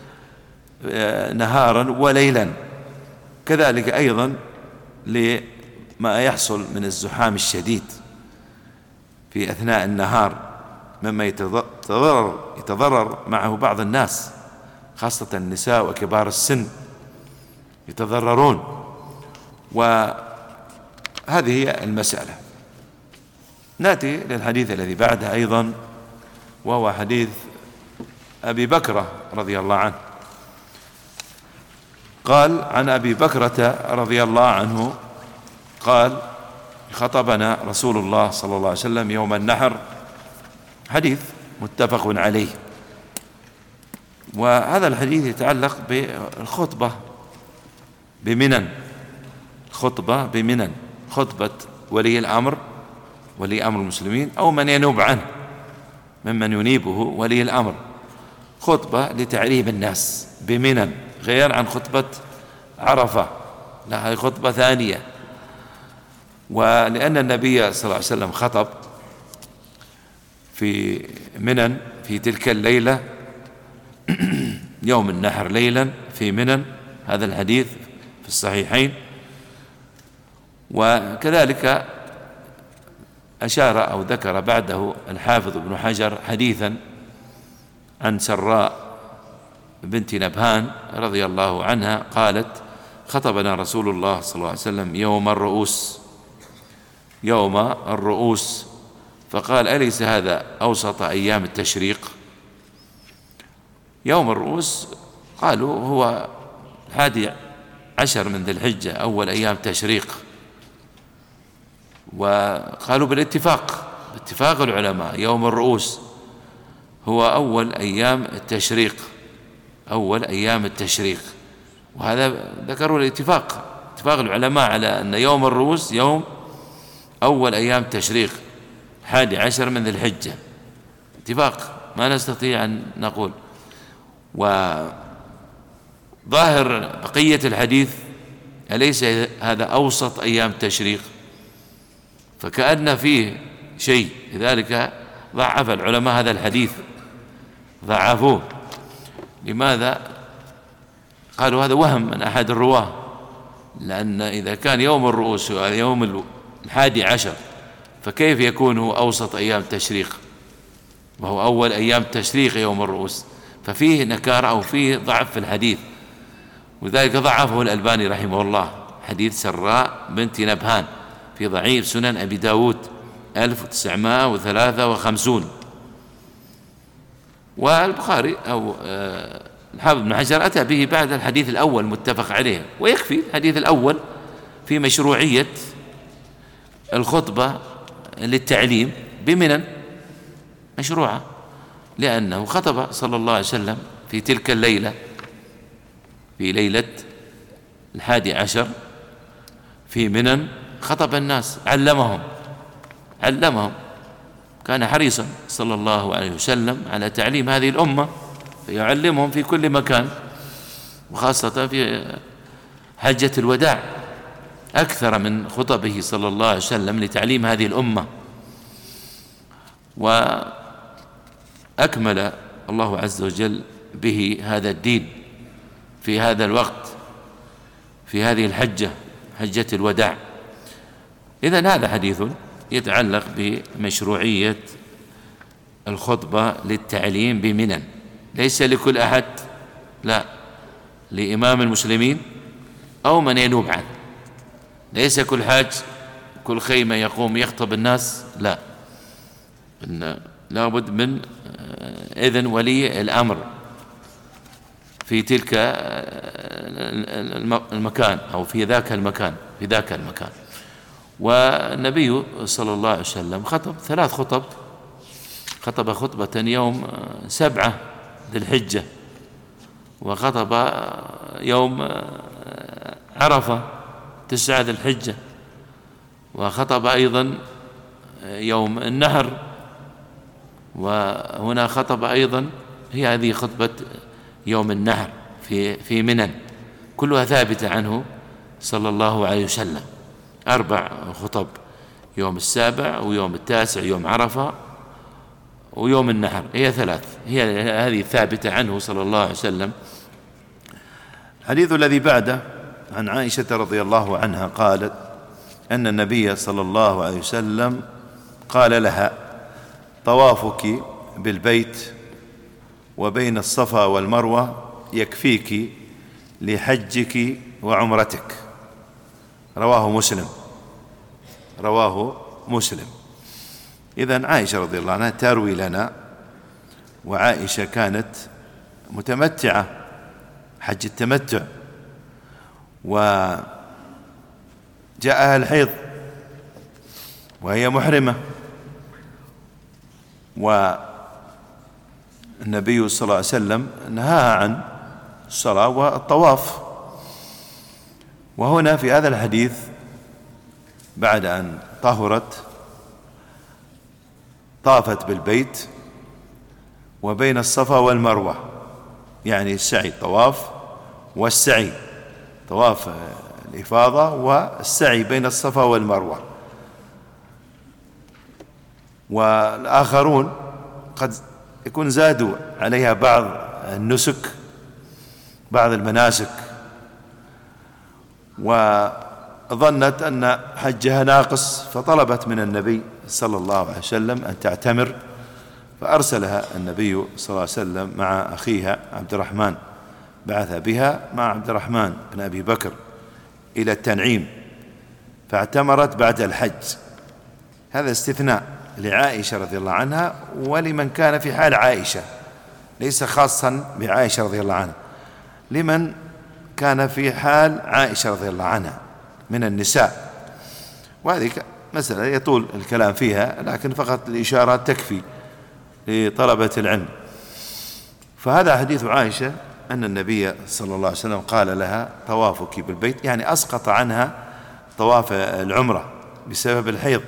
نهارا وليلا، كذلك أيضا لما يحصل من الزحام الشديد في أثناء النهار مما يتضرر, يتضرر معه بعض الناس، خاصة النساء وكبار السن يتضررون. وهذه هي المسألة. نأتي للحديث الذي بعده أيضا، وهو حديث أبي بكرة رضي الله عنه. قال عن أبي بكرة رضي الله عنه قال خطبنا رسول الله صلى الله عليه وسلم يوم النحر، حديث متفق عليه. وهذا الحديث يتعلق بالخطبة بمنن، خطبة بمنن، خطبة ولي الأمر، ولي أمر المسلمين أو من ينوب عنه ممن ينيبه ولي الأمر، خطبة لتعريب الناس بمنن غير عن خطبة عرفة، لا هي خطبة ثانية. ولأن النبي صلى الله عليه وسلم خطب في منى في تلك الليلة يوم النحر ليلا في منى، هذا الحديث في الصحيحين. وكذلك أشار أو ذكر بعده الحافظ ابن حجر حديثا عن سراء بنت نبهان رضي الله عنها قالت: خطبنا رسول الله صلى الله عليه وسلم يوم الرؤوس يوم الرؤوس فقال: أليس هذا أوسط أيام التشريق؟ يوم الرؤوس قالوا هو الحادي عشر من ذي الحجة، أول أيام تشريق. وقالوا بالاتفاق باتفاق العلماء يوم الرؤوس هو أول أيام التشريق، أول أيام التشريق. وهذا ذكروا الاتفاق، اتفاق العلماء على أن يوم الرؤوس يوم أول أيام تشريق حادي عشر من ذي الحجة، اتفاق ما نستطيع أن نقول. وظاهر بقية الحديث: أليس هذا أوسط أيام التشريق؟ فكأن فيه شيء، لذلك ضعف العلماء هذا الحديث، ضعفوه. لماذا؟ قالوا هذا وهم من أحد الرواه، لأن إذا كان يوم الرؤوس هو يوم الحادي عشر فكيف يكون هو أوسط أيام التشريق وهو أول أيام التشريق يوم الرؤوس؟ ففيه نكارة أو فيه ضعف في الحديث، وذلك ضعفه الألباني رحمه الله، حديث سراء بنت نبهان في ضعيف سنن أبي داود ألف وتسعمائة وثلاثة وخمسين. والبخاري أو الحافظ بن حجر أتى به بعد الحديث الأول متفق عليه، ويكفي الحديث الأول في مشروعية الخطبة للتعليم بمنى، مشروعة، لأنه خطب صلى الله عليه وسلم في تلك الليلة، في ليلة الحادي عشر في منى، خطب الناس، علمهم علمهم كان حريصا صلى الله عليه وسلم على تعليم هذه الأمة، فيعلمهم في كل مكان، وخاصة في حجة الوداع أكثر من خطبه صلى الله عليه وسلم لتعليم هذه الأمة. وأكمل الله عز وجل به هذا الدين في هذا الوقت، في هذه الحجة، حجة الوداع. إذن هذا حديث يتعلق بمشروعية الخطبة للتعليم بمنى، ليس لكل أحد، لا، لإمام المسلمين أو من ينوب عنه، ليس كل حاج كل خيمة يقوم يخطب الناس، لا، لابد من إذن ولي الأمر في تلك المكان أو في ذاك المكان في ذاك المكان. والنبي صلى الله عليه وسلم خطب ثلاث خطب، خطب خطبة يوم سبعة ذي الحجة، وخطب يوم عرفة تسعة ذي الحجة، وخطب أيضا يوم النحر، وهنا خطب أيضا، هي هذه خطبة يوم النحر في في منى، كلها ثابتة عنه صلى الله عليه وسلم، أربع خطب، يوم السابع ويوم التاسع يوم عرفة ويوم النحر، هي ثلاث، هي هذه ثابتة عنه صلى الله عليه وسلم. الحديث الذي بعده عن عائشة رضي الله عنها قالت أن النبي صلى الله عليه وسلم قال لها: طوافك بالبيت وبين الصفا والمروة يكفيك لحجك وعمرتك. رواه مسلم رواه مسلم إذن عائشة رضي الله عنها تروي لنا، وعائشة كانت متمتعة حج التمتع، وجاءها الحيض وهي محرمة، والنبي صلى الله عليه وسلم نهاها عن الصلاة والطواف. وهنا في هذا الحديث بعد أن طهرت طافت بالبيت وبين الصفا والمروة، يعني السعي، الطواف والسعي، طواف الإفاضة والسعي بين الصفا والمروة. والآخرون قد يكون زادوا عليها بعض النسك، بعض المناسك، وظنت أن حجها ناقص، فطلبت من النبي صلى الله عليه وسلم أن تعتمر، فأرسلها النبي صلى الله عليه وسلم مع أخيها عبد الرحمن، بعث بها مع عبد الرحمن بن أبي بكر إلى التنعيم، فاعتمرت بعد الحج. هذا استثناء لعائشة رضي الله عنها ولمن كان في حال عائشة، ليس خاصا بعائشة رضي الله عنها، لمن كان في حال عائشة رضي الله عنها من النساء. وهذه مسألة يطول الكلام فيها، لكن فقط الإشارات تكفي لطلبة العلم. فهذا حديث عائشة أن النبي صلى الله عليه وسلم قال لها طوافك بالبيت، يعني أسقط عنها طواف العمرة بسبب الحيض،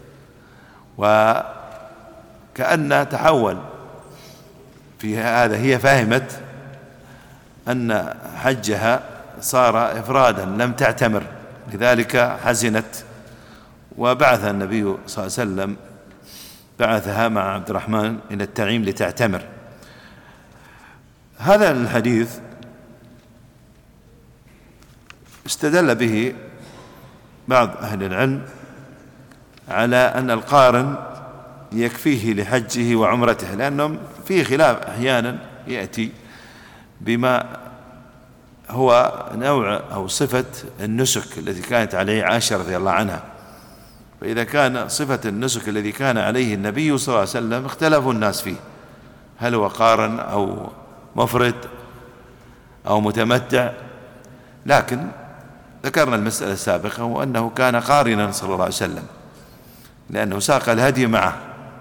وكأن تحول في هذا، هي فهمت أن حجها صار إفرادا لم تعتمر، لذلك حزنت، وبعث النبي صلى الله عليه وسلم بعثها مع عبد الرحمن إلى التنعيم لتعتمر. هذا الحديث استدل به بعض أهل العلم على أن القارن يكفيه لحجه وعمرته، لأنهم فيه خلاف، أحيانا يأتي بما هو نوع أو صفة النسك الذي كانت عليه عائشة رضي الله عنها، فإذا كان صفة النسك الذي كان عليه النبي صلى الله عليه وسلم اختلفوا الناس فيه، هل هو قارن أو مفرد أو متمتع، لكن ذكرنا المسألة السابقة وأنه كان قارنا صلى الله عليه وسلم، لأنه ساق الهدي معه،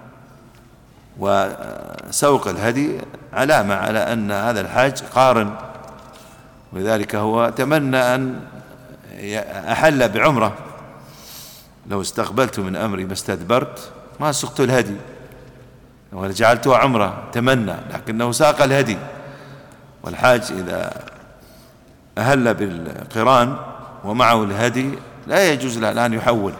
وسوق الهدي علامة على أن هذا الحاج قارن، ولذلك هو تمنى أن أحل بعمرة، لو استقبلت من أمري ما استدبرت ما سقت الهدي وجعلته عمرة، تمنى، لكنه ساق الهدي. والحاج إذا أهل بالقران ومعه الهدي لا يجوز له أن يحول،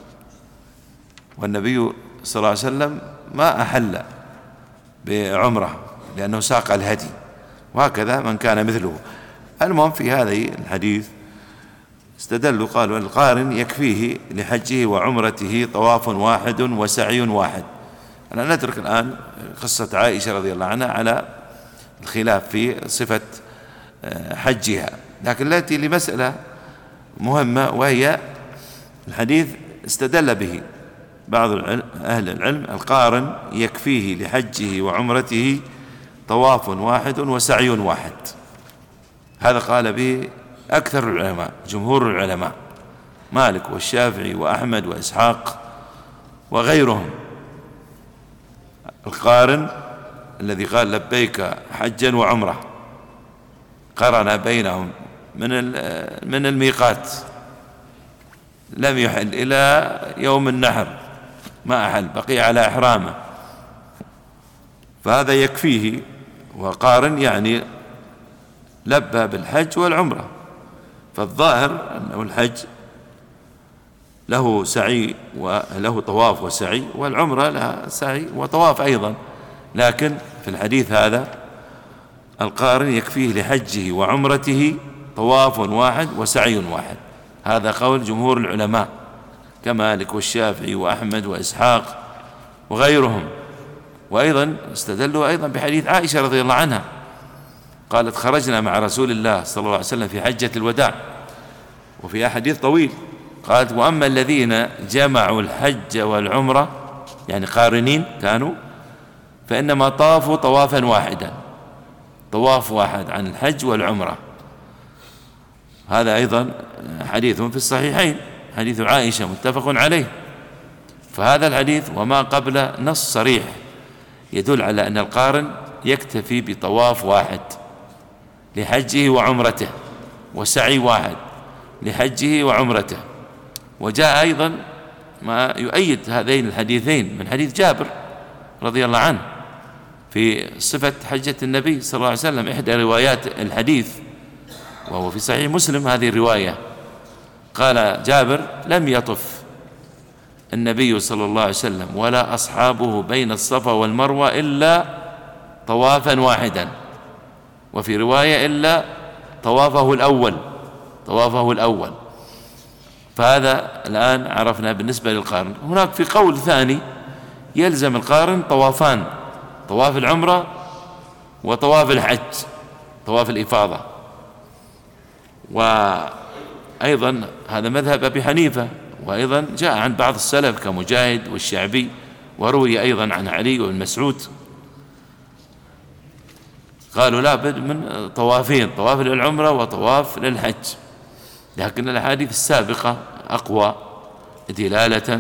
والنبي صلى الله عليه وسلم ما أحل بعمرة لأنه ساق الهدي، وهكذا من كان مثله. المهم في هذه الحديث استدلوا قالوا القارن يكفيه لحجه وعمرته طواف واحد وسعي واحد. أنا نترك الآن قصة عائشة رضي الله عنها على الخلاف في صفة حجها، لكن التي لمسألة مهمة، وهي الحديث استدل به بعض أهل العلم القارن يكفيه لحجه وعمرته طواف واحد وسعي واحد. هذا قال به أكثر العلماء، جمهور العلماء، مالك والشافعي وأحمد وإسحاق وغيرهم. القارن الذي قال لبيك حجا وعمرة قرن بينهم من من الميقات، لم يحل إلى يوم النحر، ما أحل، بقي على إحرامه، فهذا يكفيه. وقارن يعني لبى بالحج والعمرة، فالظاهر أنه الحج له سعي وله طواف وسعي، والعمرة لها سعي وطواف أيضا، لكن في الحديث هذا القارن يكفيه لحجه وعمرته طواف واحد وسعي واحد. هذا قول جمهور العلماء كمالك والشافعي وأحمد وإسحاق وغيرهم. وأيضا استدلوا أيضا بحديث عائشة رضي الله عنها، قالت خرجنا مع رسول الله صلى الله عليه وسلم في حجة الوداع، وفي حديث طويل قالت وأما الذين جمعوا الحج والعمرة يعني قارنين كانوا، فإنما طافوا طوافا واحدا، طواف واحد عن الحج والعمرة. هذا أيضا حديث في الصحيحين، حديث عائشة متفق عليه. فهذا الحديث وما قبله نص صريح يدل على أن القارن يكتفي بطواف واحد لحجه وعمرته، وسعي واحد لحجه وعمرته. وجاء أيضا ما يؤيد هذين الحديثين من حديث جابر رضي الله عنه في صفة حجة النبي صلى الله عليه وسلم، إحدى روايات الحديث وهو في صحيح مسلم هذه الرواية. قال جابر لم يطف النبي صلى الله عليه وسلم ولا أصحابه بين الصفا والمروة إلا طوافا واحدا، وفي رواية إلا طوافه الأول طوافه الأول فهذا الآن عرفنا بالنسبة للقارن. هناك في قول ثاني يلزم القارن طوافان، طواف العمرة وطواف الحج، طواف الإفاضة. وأيضا هذا مذهب أبي حنيفة، وأيضا جاء عن بعض السلف كمجاهد والشعبي، وروي أيضا عن علي وابن مسعود قالوا لا بد من طوافين، طواف للعمرة وطواف للحج. لكن الأحاديث السابقة أقوى دلالة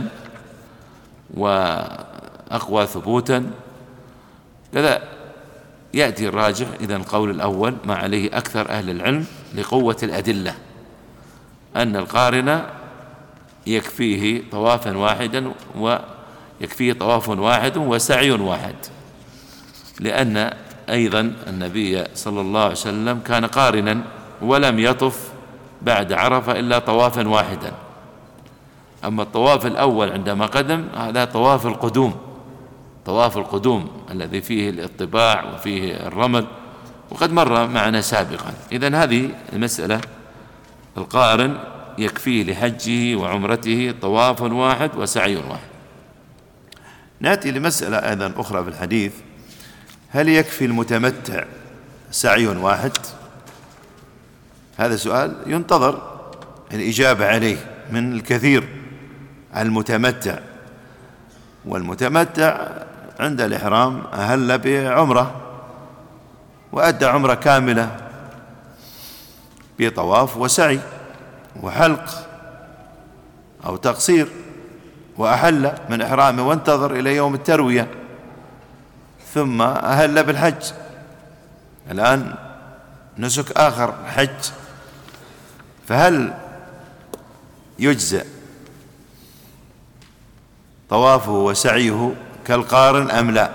وأقوى ثبوتا. كذا يأتي الراجح إذن القول الأول ما عليه أكثر أهل العلم لقوة الأدلة، أن القارن يكفيه طوافا واحدا ويكفيه طواف واحد وسعي واحد، لأن أيضا النبي صلى الله عليه وسلم كان قارنا ولم يطف بعد عرفة إلا طوافا واحدا. أما الطواف الأول عندما قدم هذا طواف القدوم، طواف القدوم الذي فيه الاطباع وفيه الرمل، وقد مر معنا سابقا. إذن هذه المسألة القارن يكفيه لحجه وعمرته طواف واحد وسعي واحد. نأتي لمسألة أيضا أخرى في الحديث: هل يكفي المتمتع سعي واحد؟ هذا سؤال ينتظر الإجابة عليه من الكثير عن المتمتع. والمتمتع عند الإحرام أهل بعمرة وأدى عمرة كاملة بطواف وسعي وحلق أو تقصير، وأحل من إحرامه وانتظر إلى يوم التروية، ثم أهل بالحج. الآن نسك آخر حج، فهل يجزئ طوافه وسعيه كالقارن أم لا؟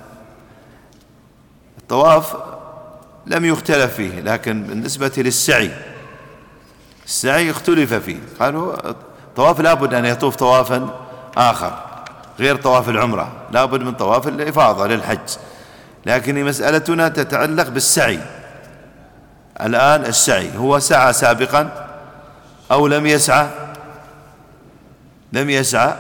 الطواف لم يختلف فيه، لكن بالنسبة للسعي السعي اختلف فيه. قالوا طواف لابد أن يطوف طوافا آخر غير طواف العمرة، لابد من طواف الإفاضة للحج. لكن مسألتنا تتعلق بالسعي. الآن السعي هو سعى سابقا أو لم يسعى؟ لم يسعى.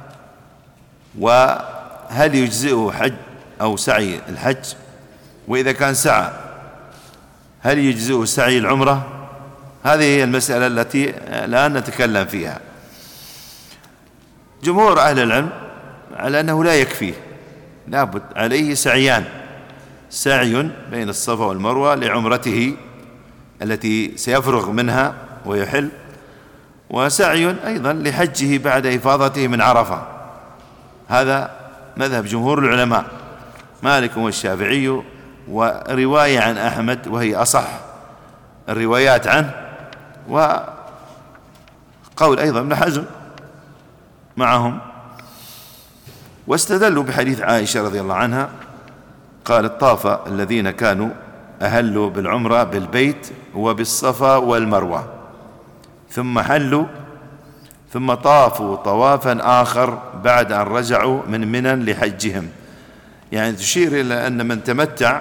وهل يجزئه حج أو سعي الحج؟ وإذا كان سعى هل يجزئه سعي العمرة؟ هذه هي المسألة التي الآن نتكلم فيها. جمهور أهل العلم على أنه لا يكفيه، لابد عليه سعيان: سعي بين الصفا والمروة لعمرته التي سيفرغ منها ويحل، وسعي أيضا لحجه بعد إفاضته من عرفة. هذا مذهب جمهور العلماء، مالك والشافعي، ورواية عن أحمد وهي أصح الروايات عنه، وقول أيضا ابن حزم معهم. واستدلوا بحديث عائشة رضي الله عنها قالت: طاف الذين كانوا أهلوا بالعمرة بالبيت وبالصفا والمروة ثم حلوا ثم طافوا طوافا آخر بعد أن رجعوا من منى لحجهم. يعني تشير إلى أن من تمتع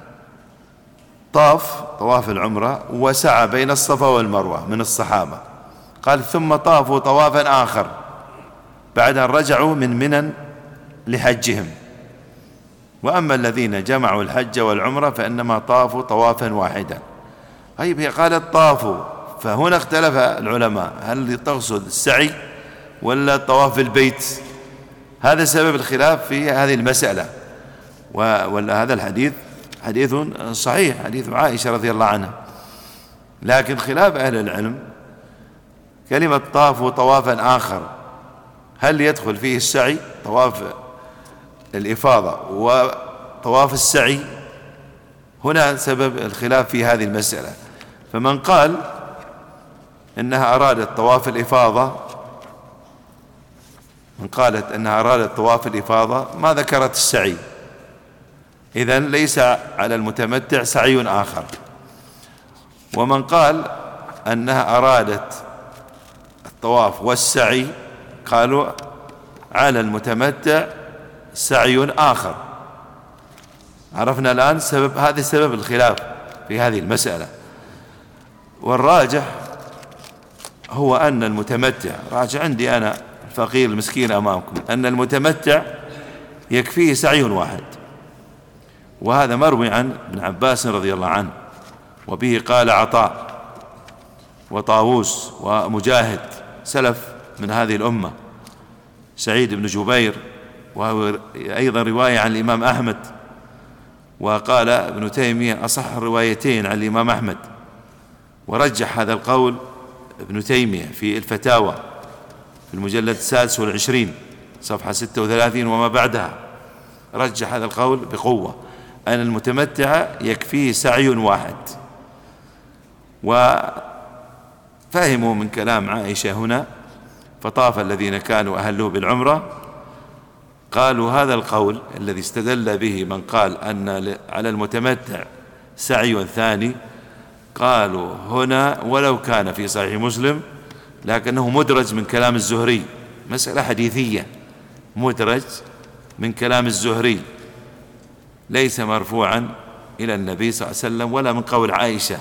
طاف طواف العمرة وسعى بين الصفا والمروة من الصحابة، قال ثم طافوا طوافا آخر بعد أن رجعوا من منى لحجهم. وأما الذين جمعوا الحج والعمرة فإنما طافوا طوافا واحدا. طيب، هي قالت طافوا، فهنا اختلف العلماء هل تقصد السعي ولا طواف البيت؟ هذا سبب الخلاف في هذه المسألة. ولا هذا الحديث حديث صحيح، حديث عائشة رضي الله عنها، لكن خلاف أهل العلم كلمة طافوا طوافا آخر، هل يدخل فيه السعي طواف الإفاضة وطواف السعي؟ هنا سبب الخلاف في هذه المسألة. فمن قال إنها أرادت طواف الإفاضة، من قالت إنها أرادت طواف الإفاضة ما ذكرت السعي، إذن ليس على المتمتع سعي آخر. ومن قال أنها أرادت الطواف والسعي قالوا على المتمتع سعي آخر. عرفنا الآن سبب، هذا سبب الخلاف في هذه المسألة. والراجح هو أن المتمتع، راجع عندي أنا الفقير المسكين أمامكم، أن المتمتع يكفيه سعي واحد، وهذا مروي عن ابن عباس رضي الله عنه، وبه قال عطاء وطاووس ومجاهد سلف من هذه الأمة، سعيد بن جبير، وهو أيضا رواية عن الإمام أحمد. وقال ابن تيمية أصح الروايتين عن الإمام أحمد، ورجح هذا القول ابن تيمية في الفتاوى في المجلد السادس والعشرين صفحة ستة وثلاثين وما بعدها، رجح هذا القول بقوة أن المتمتع يكفيه سعي واحد. وفهموا من كلام عائشة هنا فطاف الذين كانوا أهلوه بالعمرة، قالوا هذا القول الذي استدل به من قال أن على المتمتع سعي ثاني، قالوا هنا ولو كان في صحيح مسلم لكنه مدرج من كلام الزهري، مسألة حديثية، مدرج من كلام الزهري، ليس مرفوعا إلى النبي صلى الله عليه وسلم ولا من قول عائشة.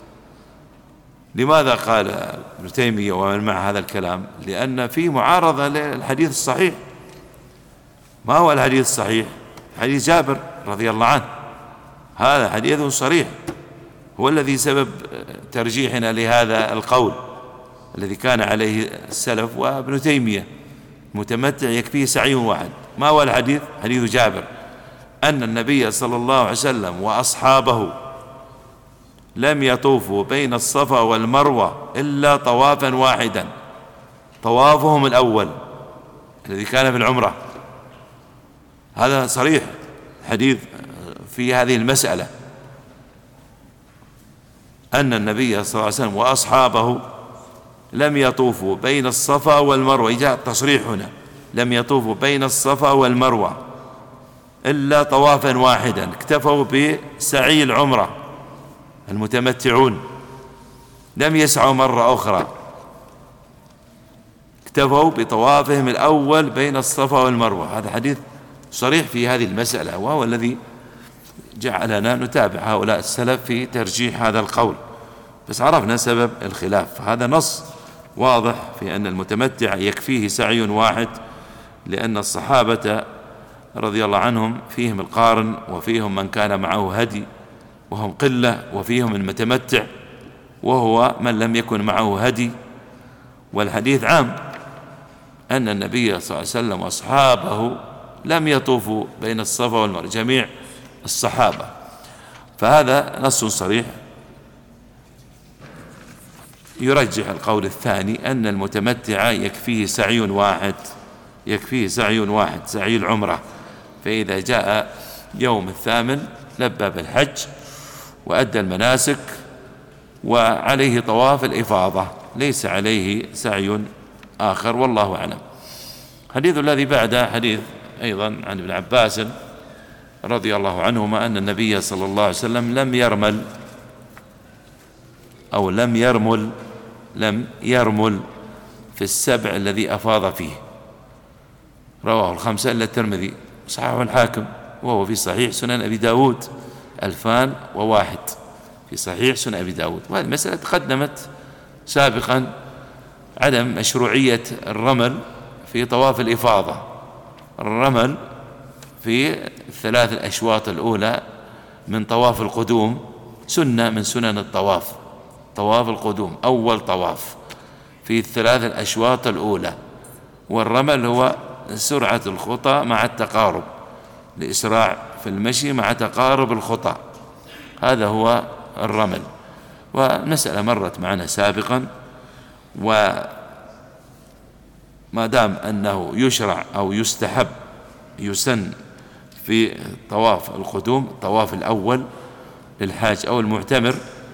لماذا قال ابن تيمية ومن مع هذا الكلام؟ لأن في معارضة للحديث الصحيح. ما هو الحديث الصحيح؟ حديث جابر رضي الله عنه، هذا حديث صريح، هو الذي سبب ترجيحنا لهذا القول الذي كان عليه السلف وابن تيمية، متمتع يكفيه سعي واحد. ما هو الحديث؟ حديث جابر أن النبي صلى الله عليه وسلم وأصحابه لم يطوفوا بين الصفا والمروة إلا طوافا واحدا، طوافهم الأول الذي كان في العمرة. هذا صريح حديث في هذه المسألة، أن النبي صلى الله عليه وسلم وأصحابه لم يطوفوا بين الصفا والمروة، جاء التصريح هنا، لم يطوفوا بين الصفا والمروة إلا طوافا واحدا، اكتفوا بسعي العمرة. المتمتعون لم يسعوا مرة أخرى، اكتفوا بطوافهم الأول بين الصفا والمروة. هذا حديث صريح في هذه المسألة، وهو الذي جعلنا نتابع هؤلاء السلف في ترجيح هذا القول. بس عرفنا سبب الخلاف. هذا نص واضح في أن المتمتع يكفيه سعي واحد، لأن الصحابة رضي الله عنهم فيهم القارن، وفيهم من كان معه هدي وهم قلة، وفيهم المتمتع وهو من لم يكن معه هدي. والحديث عام أن النبي صلى الله عليه وسلم وأصحابه لم يطوفوا بين الصفا والمروة، جميع الصحابة. فهذا نص صريح يرجح القول الثاني أن المتمتع يكفيه سعي واحد، يكفيه سعي واحد، سعي العمرة. فإذا جاء يوم الثامن لبى بالحج وأدى المناسك وعليه طواف الإفاضة، ليس عليه سعي آخر، والله أعلم. حديث الذي بعده حديث أيضا عن ابن عباس رضي الله عنهما أن النبي صلى الله عليه وسلم لم يرمل أو لم يرمل لم يرمل في السبع الذي أفاض فيه، رواه الخمسة إلا الترمذي، صححه الحاكم، وهو في صحيح سنن أبي داود ألفان وواحد، في صحيح سنن أبي داود. وهذه المسألة تقدمت سابقا، عدم مشروعية الرمل في طواف الإفاضة. الرمل في الثلاث الأشواط الأولى من طواف القدوم سنة من سنن الطواف، طواف القدوم أول طواف في الثلاث الأشواط الأولى. والرمل هو سرعة الخطى مع التقارب، الإسراع في المشي مع تقارب الخطى، هذا هو الرمل. والمسألة مرت معنا سابقا، وما دام أنه يشرع أو يستحب يسن في طواف القدوم الطواف الأول للحاج أو المعتمر،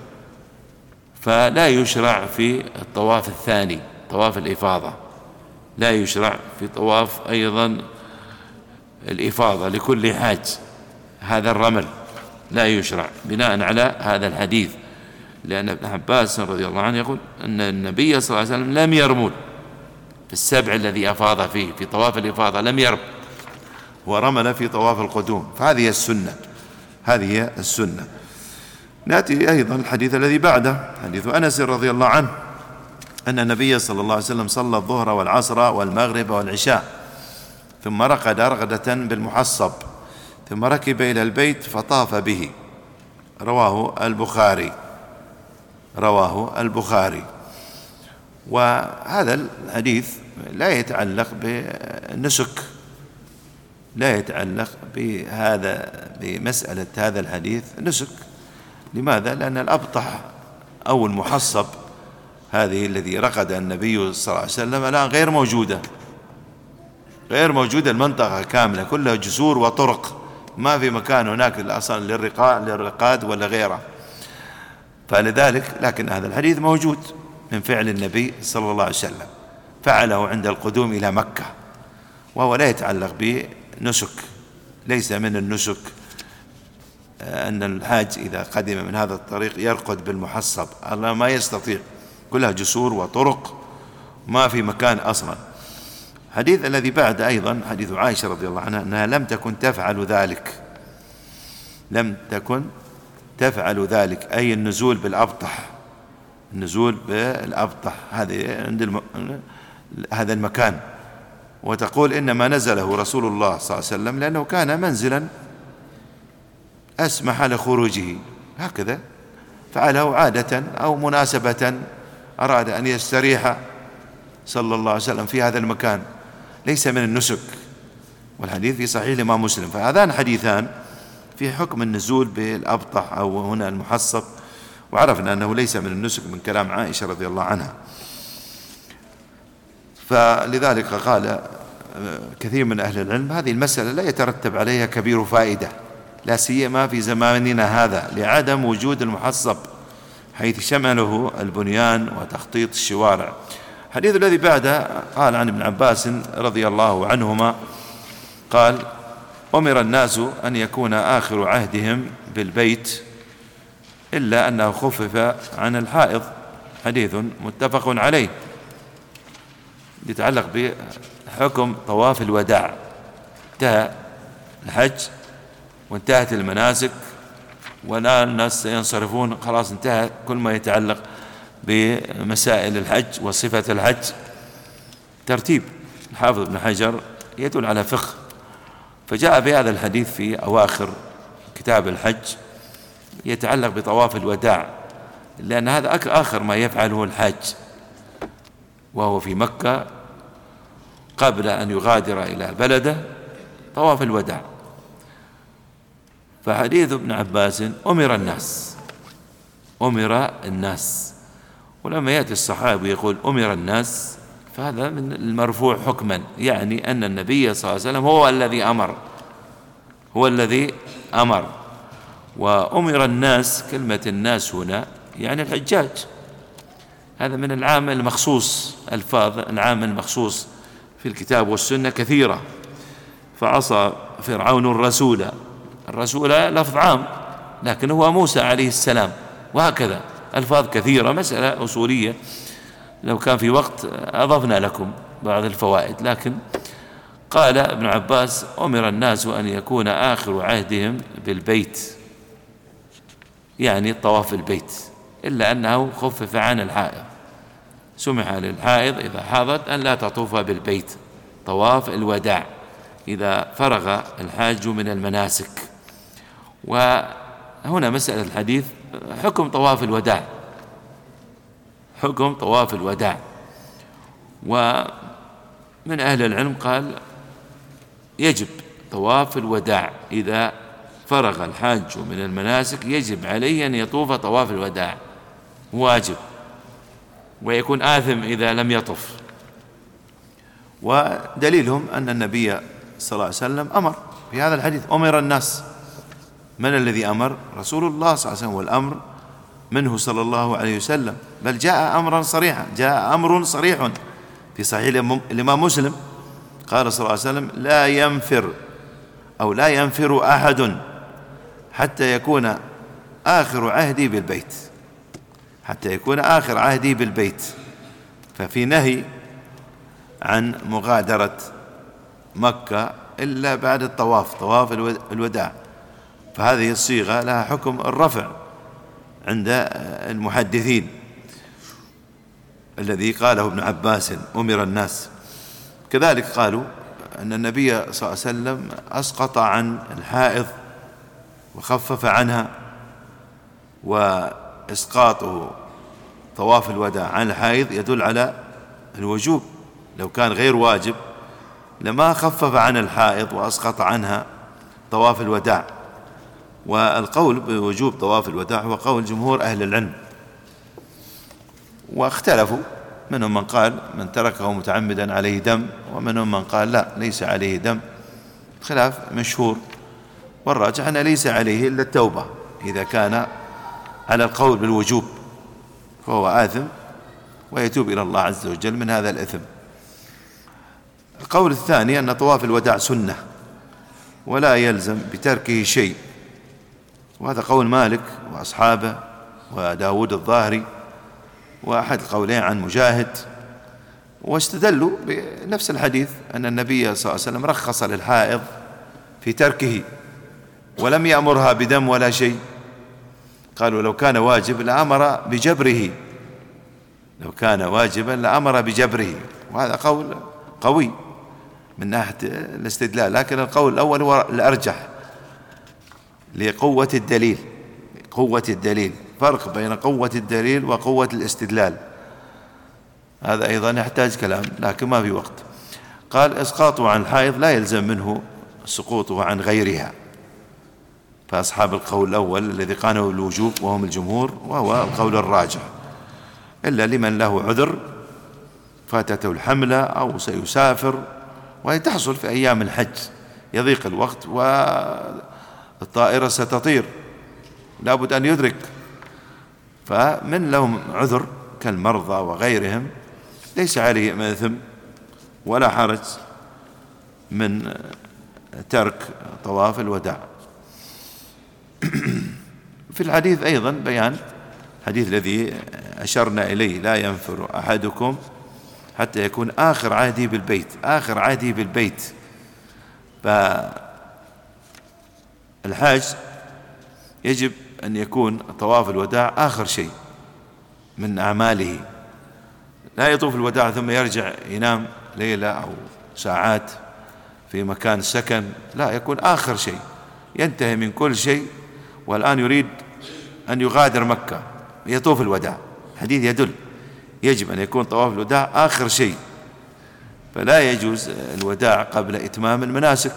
فلا يشرع في الطواف الثاني طواف الإفاضة، لا يشرع في طواف أيضا الإفاضة لكل حاج، هذا الرمل لا يشرع بناء على هذا الحديث، لأن ابن عباس رضي الله عنه يقول أن النبي صلى الله عليه وسلم لم يرمل بالسبع الذي أفاض فيه في طواف الإفاضة لم يرب، ورمل في طواف القدوم، فهذه السنة، هذه هي السنة. نأتي أيضا الحديث الذي بعده، حديث أنس رضي الله عنه أن النبي صلى الله عليه وسلم صلى الظهر والعصر والمغرب والعشاء ثم رقد رقدة بالمحصب ثم ركب إلى البيت فطاف به. رواه البخاري، رواه البخاري. وهذا الحديث لا يتعلق بالنسك، لا يتعلق بهذا بمسألة هذا الحديث نسك. لماذا؟ لأن الأبطح أو المحصب هذه الذي رقد النبي صلى الله عليه وسلم الآن غير موجودة، غير موجودة، المنطقة كاملة كلها جسور وطرق، ما في مكان هناك أصلا للرقاد ولا غيره. فلذلك لكن هذا الحديث موجود من فعل النبي صلى الله عليه وسلم، فعله عند القدوم إلى مكة، وهو لا يتعلق بنسك، ليس من النسك أن الحاج إذا قدم من هذا الطريق يرقد بالمحصب، الله ما يستطيع، كلها جسور وطرق، ما في مكان أصلا. حديث الذي بعد أيضا حديث عائشة رضي الله عنها أنها لم تكن تفعل ذلك، لم تكن تفعل ذلك، أي النزول بالأبطح، النزول بالأبطح هذه عند الم... هذا المكان. وتقول إنما نزله رسول الله صلى الله عليه وسلم لأنه كان منزلا أسمح لخروجه، هكذا فعله عادة أو مناسبة، أراد أن يستريح صلى الله عليه وسلم في هذا المكان، ليس من النسك. والحديث في صحيح الإمام مسلم. فهذان حديثان في حكم النزول بالأبطح أو هنا المحصب، وعرفنا أنه ليس من النسك من كلام عائشة رضي الله عنها. فلذلك قال كثير من أهل العلم هذه المسألة لا يترتب عليها كبير فائدة، لا سيما في زماننا هذا لعدم وجود المحصب حيث شمله البنيان وتخطيط الشوارع. الحديث الذي بعده قال عن ابن عباس رضي الله عنهما قال: أمر الناس أن يكون آخر عهدهم بالبيت إلا أنه خفف عن الحائض. حديث متفق عليه، يتعلق بحكم طواف الوداع. انتهى الحج وانتهت المناسك والآن الناس ينصرفون، خلاص انتهى كل ما يتعلق بمسائل الحج وصفة الحج. ترتيب الحافظ ابن حجر يدل على فقه، فجاء بهذا الحديث في أواخر كتاب الحج يتعلق بطواف الوداع، لأن هذا آخر ما يفعله الحاج وهو في مكة قبل أن يغادر إلى بلده، طواف الوداع. فحديث ابن عباس أمر الناس، أمر الناس، ولما يأتي الصحابي يقول أمر الناس فهذا من المرفوع حكما، يعني أن النبي صلى الله عليه وسلم هو الذي أمر، هو الذي أمر. وأمر الناس، كلمة الناس هنا يعني الحجاج، هذا من العام المخصوص، ألفاظ العام المخصوص في الكتاب والسنة كثيرة. فعصى فرعون الرسول، الرسول لفظ عام لكن هو موسى عليه السلام، وهكذا ألفاظ كثيرة، مسألة أصولية لو كان في وقت أضفنا لكم بعض الفوائد. لكن قال ابن عباس أمر الناس أن يكون آخر عهدهم بالبيت، يعني طواف البيت، إلا أنه خفف عن الحائض، سمح للحائض إذا حاضت أن لا تطوف بالبيت، طواف الوداع إذا فرغ الحاج من المناسك. وهنا مسألة الحديث حكم طواف الوداع، حكم طواف الوداع. ومن أهل العلم قال يجب طواف الوداع إذا فرغ الحاج من المناسك، يجب عليه أن يطوف طواف الوداع، واجب، ويكون آثم إذا لم يطف. ودليلهم أن النبي صلى الله عليه وسلم أمر في هذا الحديث، أمر الناس. من الذي أمر؟ رسول الله صلى الله عليه وسلم، والأمر منه صلى الله عليه وسلم، بل جاء أمرا صريحا، جاء أمر صريح في صحيح الإمام مسلم قال صلى الله عليه وسلم: لا ينفر أو لا ينفر أحد حتى يكون آخر عهدي بالبيت، حتى يكون آخر عهدي بالبيت. ففي نهي عن مغادرة مكة إلا بعد الطواف، طواف الوداع، فهذه الصيغة لها حكم الرفع عند المحدثين الذي قاله ابن عباس أمر الناس. كذلك قالوا أن النبي صلى الله عليه وسلم أسقط عن الحائض وخفف عنها، وإسقاطه طواف الوداع عن الحائض يدل على الوجوب، لو كان غير واجب لما خفف عن الحائض وأسقط عنها طواف الوداع. والقول بوجوب طواف الوداع هو قول جمهور أهل العلم، واختلفوا، منهم من قال من تركه متعمدا عليه دم، ومنهم من قال لا ليس عليه دم، خلاف مشهور، والراجح أن ليس عليه إلا التوبة، إذا كان على القول بالوجوب فهو آثم ويتوب إلى الله عز وجل من هذا الإثم. القول الثاني أن طواف الوداع سنة ولا يلزم بتركه شيء، وهذا قول مالك وأصحابه وداود الظاهري وأحد القولين عن مجاهد، واستدلوا بنفس الحديث أن النبي صلى الله عليه وسلم رخص للحائض في تركه ولم يأمرها بدم ولا شيء، قالوا لو كان واجب لأمر بجبره، لو كان واجبا لأمر بجبره، وهذا قول قوي من ناحية الاستدلال، لكن القول الأول هو الأرجح لقوة الدليل، قوة الدليل، فرق بين قوة الدليل وقوة الاستدلال، هذا أيضا يحتاج كلام لكن ما في وقت. قال إسقاطه عن الحائض لا يلزم منه سقوطه عن غيرها، فأصحاب القول الأول الذي قالوا بالوجوب وهم الجمهور، وهو القول الراجح، إلا لمن له عذر فاتته الحملة أو سيسافر، وهي تحصل في أيام الحج، يضيق الوقت والطائرة ستطير لابد أن يدرك، فمن لهم عذر كالمرضى وغيرهم ليس عليهم إثم ولا حرج من ترك طواف الوداع. في الحديث أيضا بيان الحديث الذي أشرنا إليه لا ينفر أحدكم حتى يكون آخر عهده بالبيت، آخر عهده بالبيت، فالحاج يجب أن يكون طواف الوداع آخر شيء من أعماله، لا يطوف الوداع ثم يرجع ينام ليلة أو ساعات في مكان سكن، لا، يكون آخر شيء، ينتهي من كل شيء والآن يريد أن يغادر مكة يطوف الوداع. الحديث يدل يجب أن يكون طواف الوداع آخر شيء، فلا يجوز الوداع قبل إتمام المناسك،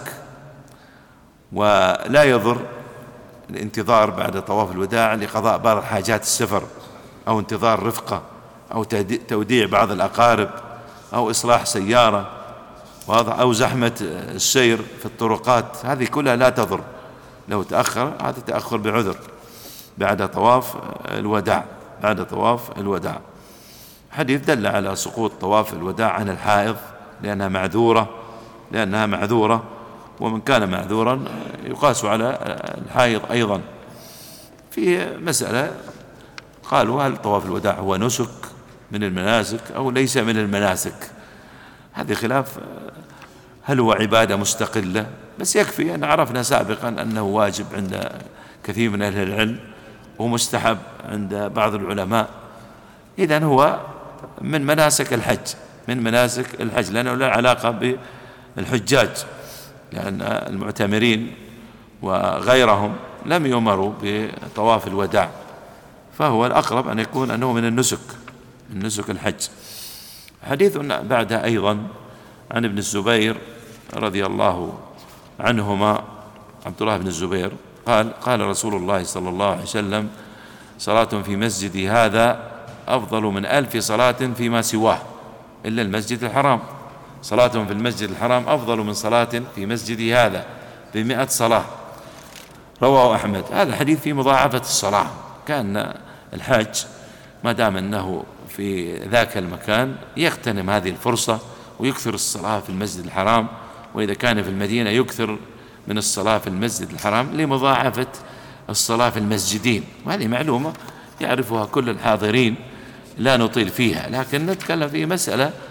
ولا يضر الانتظار بعد طواف الوداع لقضاء بعض حاجات السفر، أو انتظار رفقة، أو توديع بعض الأقارب، أو إصلاح سيارة، أو زحمة السير في الطرقات، هذه كلها لا تضر، لو تأخر هذا تأخر بعذر بعد طواف الوداع، بعد طواف الوداع. حديث دل على سقوط طواف الوداع عن الحائض لأنها معذورة، لأنها معذورة ومن كان معذورا يقاس على الحائض أيضا. في مسألة قالوا هل طواف الوداع هو نسك من المناسك أو ليس من المناسك، هذا خلاف، هل هو عبادة مستقلة؟ بس يكفي أن عرفنا سابقا أنه واجب عند كثير من أهل العلم ومستحب عند بعض العلماء، إذن هو من مناسك الحج، من مناسك الحج، لأنه له علاقة بالحجاج، لأن المعتمرين وغيرهم لم يؤمروا بطواف الوداع، فهو الأقرب أن يكون أنه من النسك، من نسك الحج. حديث بعدها أيضا عن ابن الزبير رضي الله عنهما، عبد الله بن الزبير قال قال رسول الله صلى الله عليه وسلم صلاة في مسجدي هذا أفضل من ألف صلاة فيما سواه إلا المسجد الحرام، صلاة في المسجد الحرام أفضل من صلاة في مسجدي هذا بمئة صلاة، رواه أحمد. هذا الحديث في مضاعفة الصلاة، كان الحاج ما دام أنه في ذاك المكان يغتنم هذه الفرصة ويكثر الصلاة في المسجد الحرام، وإذا كان في المدينة يكثر من الصلاة في المسجد الحرام لمضاعفة الصلاة في المسجدين، وهذه معلومة يعرفها كل الحاضرين لا نطيل فيها، لكن نتكلم في مسألة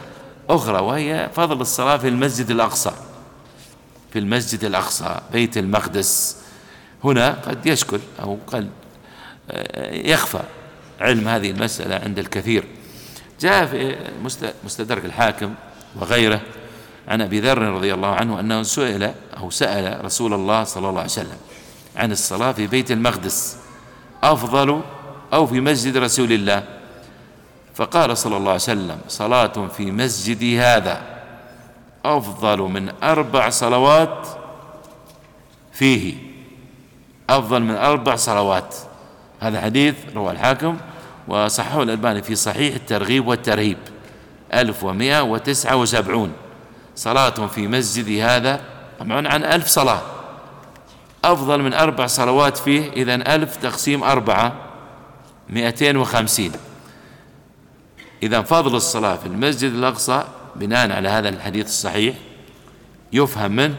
أخرى، وهي فضل الصلاة في المسجد الأقصى، في المسجد الأقصى بيت المقدس. هنا قد يشكل أو قد يخفى علم هذه المسألة عند الكثير. جاء في مستدرك الحاكم وغيره عن أبي ذر رضي الله عنه أنه سئل أو سأل رسول الله صلى الله عليه وسلم عن الصلاة في بيت المقدس أفضل أو في مسجد رسول الله، فقال صلى الله عليه وسلم: صلاة في مسجدي هذا أفضل من أربع صلوات فيه، أفضل من أربع صلوات. هذا حديث رواه الحاكم وصححه الألباني في صحيح الترغيب والترهيب ألف ومئة وتسعة وسبعون. صلاة في مسجدي هذا طبعا عن ألف صلاة، أفضل من أربع صلوات فيه، إذن ألف تقسيم أربعة مئتين وخمسين. إذن فضل الصلاة في المسجد الأقصى بناء على هذا الحديث الصحيح يفهم منه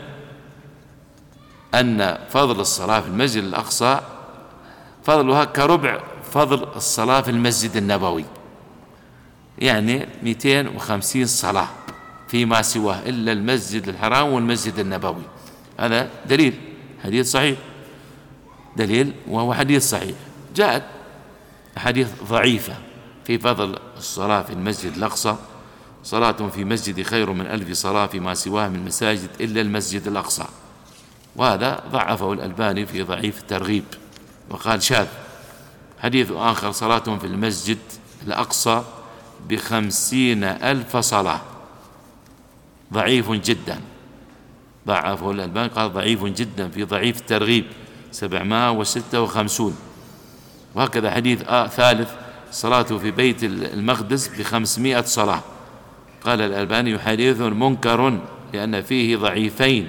أن فضل الصلاة في المسجد الأقصى فضلها كربع فضل الصلاة في المسجد النبوي، يعني مئتين وخمسين صلاة فيما سواه إلا المسجد الحرام والمسجد النبوي. هذا دليل، حديث صحيح، دليل وهو حديث صحيح. جاءت أحاديث ضعيفة في فضل الصلاة في المسجد الأقصى: صلاة في مسجد خير من ألف صلاة فيما سواه من مساجد إلا المسجد الأقصى. وهذا ضعفه الألباني في ضعيف الترغيب وقال شاذ. حديث آخر: صلاة في المسجد الأقصى بخمسين ألف صلاة، ضعيف جدا، ضعفه الألباني قال ضعيف جدا في ضعيف الترغيب سبعمائة وستة وخمسين. وهكذا حديث آه ثالث: صلاة في بيت المقدس بخمسمائة صلاة، قال الألباني حديث منكر لأن فيه ضعيفين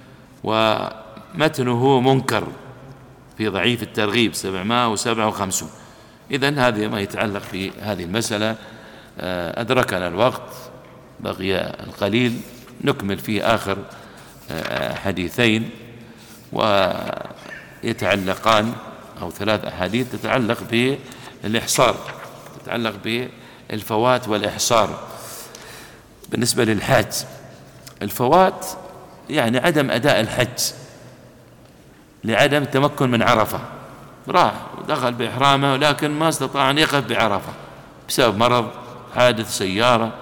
ومتنه منكر في ضعيف الترغيب سبعمائة وسبعة وخمسين. إذن هذا ما يتعلق في هذه المسألة. أدركنا الوقت، بقي القليل، نكمل فيه آخر حديثين ويتعلقان أو ثلاث أحاديث تتعلق بالإحصار، تتعلق بالفوات والإحصار. بالنسبة للحج، الفوات يعني عدم أداء الحج لعدم التمكن من عرفة، راح ودخل بإحرامه ولكن ما استطاع أن يقف بعرفة بسبب مرض، حادث سيارة،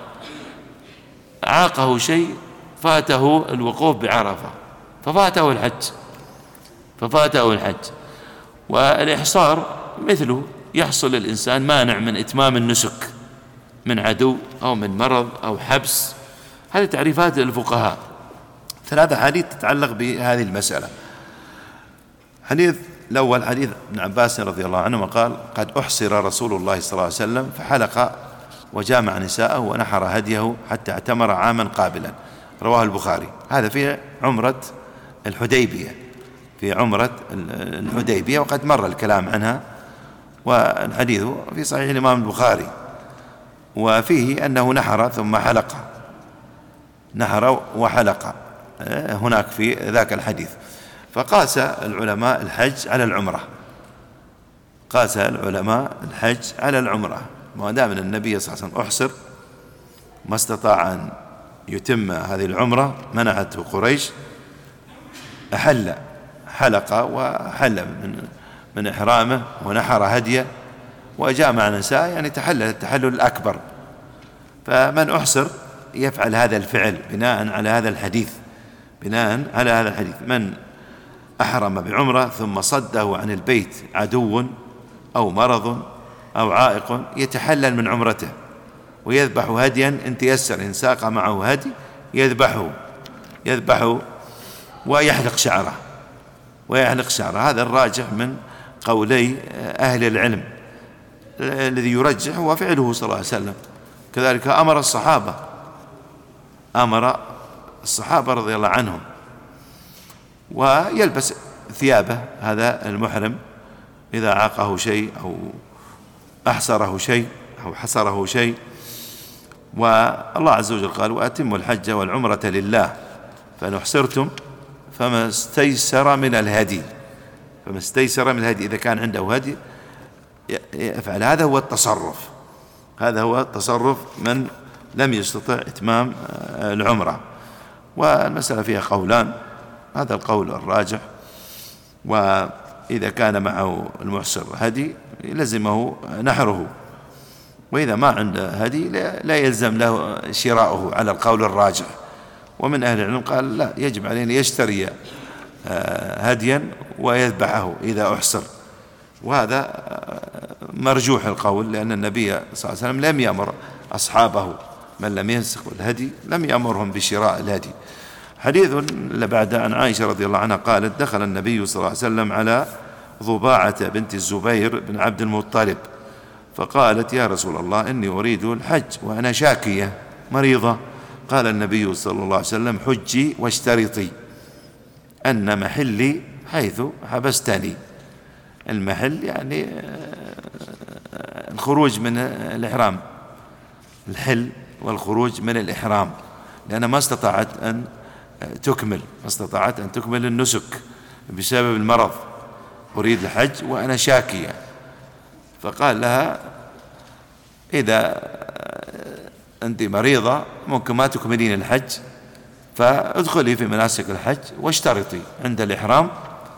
عاقه شيء فاته الوقوف بعرفة ففاته الحج ففاته الحج والإحصار مثله، يحصل الإنسان مانع من إتمام النسك من عدو أو من مرض أو حبس. هذه تعريفات الفقهاء. ثلاثة حديث تتعلق بهذه المسألة. حديث الأول حديث ابن عباس رضي الله عنه قال: قد أحصر رسول الله صلى الله عليه وسلم فحلق وجامع نساءه ونحر هديه حتى اعتمر عاما قابلا، رواه البخاري. هذا في عمرة الحديبية، في عمرة الحديبية، وقد مر الكلام عنها، والحديث في صحيح الإمام البخاري. وفيه أنه نحر ثم حلق، نحر وحلق هناك في ذاك الحديث. فقاس العلماء الحج على العمرة، قاس العلماء الحج على العمرة، ما دام أن النبي صلى الله عليه وسلم أحصر ما استطاع أن يتم هذه العمرة، منعته قريش، أحل، حلق وحل من من إحرامه ونحر هديه وجامع نساء، يعني تحلل التحلل الأكبر. فمن أحصر يفعل هذا الفعل بناء على هذا الحديث، بناء على هذا الحديث. من أحرم بعمرة ثم صده عن البيت عدو أو مرض أو عائق يتحلل من عمرته ويذبح هديا إن تيسر، إن ساق معه هدي يذبحه يذبحه ويحلق شعره ويحلق شعره. هذا الراجح من قولي أهل العلم. الذي يرجح هو فعله صلى الله عليه وسلم. كذلك أمر الصحابة أمر الصحابة رضي الله عنهم، ويلبس ثيابه هذا المحرم إذا عاقه شيء أو أحصره شيء أو حصره شيء. والله عز وجل قال: وأتموا الحج والعمرة لله فإن أحصرتم فما استيسر من الهدي، فما استيسر من الهدي، إذا كان عنده هدي يفعل. هذا هو التصرف، هذا هو التصرف من لم يستطع إتمام العمرة. والمسألة فيها قولان، هذا القول الراجح، وإذا كان معه المحسر هدي لزمه نحره، وإذا ما عنده هدي لا يلزم له شراؤه على القول الراجح. ومن أهل العلم قال لا، يجب عليه أن يشتري هديا ويذبحه إذا أحسر، وهذا مرجوح القول، لأن النبي صلى الله عليه وسلم لم يأمر أصحابه من لم ينسخوا الهدي لم يأمرهم بشراء الهدي. حديث بعد عن عائشة رضي الله عنها قالت: دخل النبي صلى الله عليه وسلم على ضباعة بنت الزبير بن عبد المطلب فقالت: يا رسول الله، إني أريد الحج وأنا شاكية مريضة. قال النبي صلى الله عليه وسلم: حجي واشترطي أن محلي حيث حبستني. المحل يعني الخروج من الإحرام، الحل والخروج من الإحرام، لأنها ما استطاعت أن تكمل ما استطاعت أن تكمل النسك بسبب المرض. أريد الحج وأنا شاكية. فقال لها: إذا أنت مريضة ممكن ما تكملين الحج، فادخلي في مناسك الحج واشترطي عند الإحرام،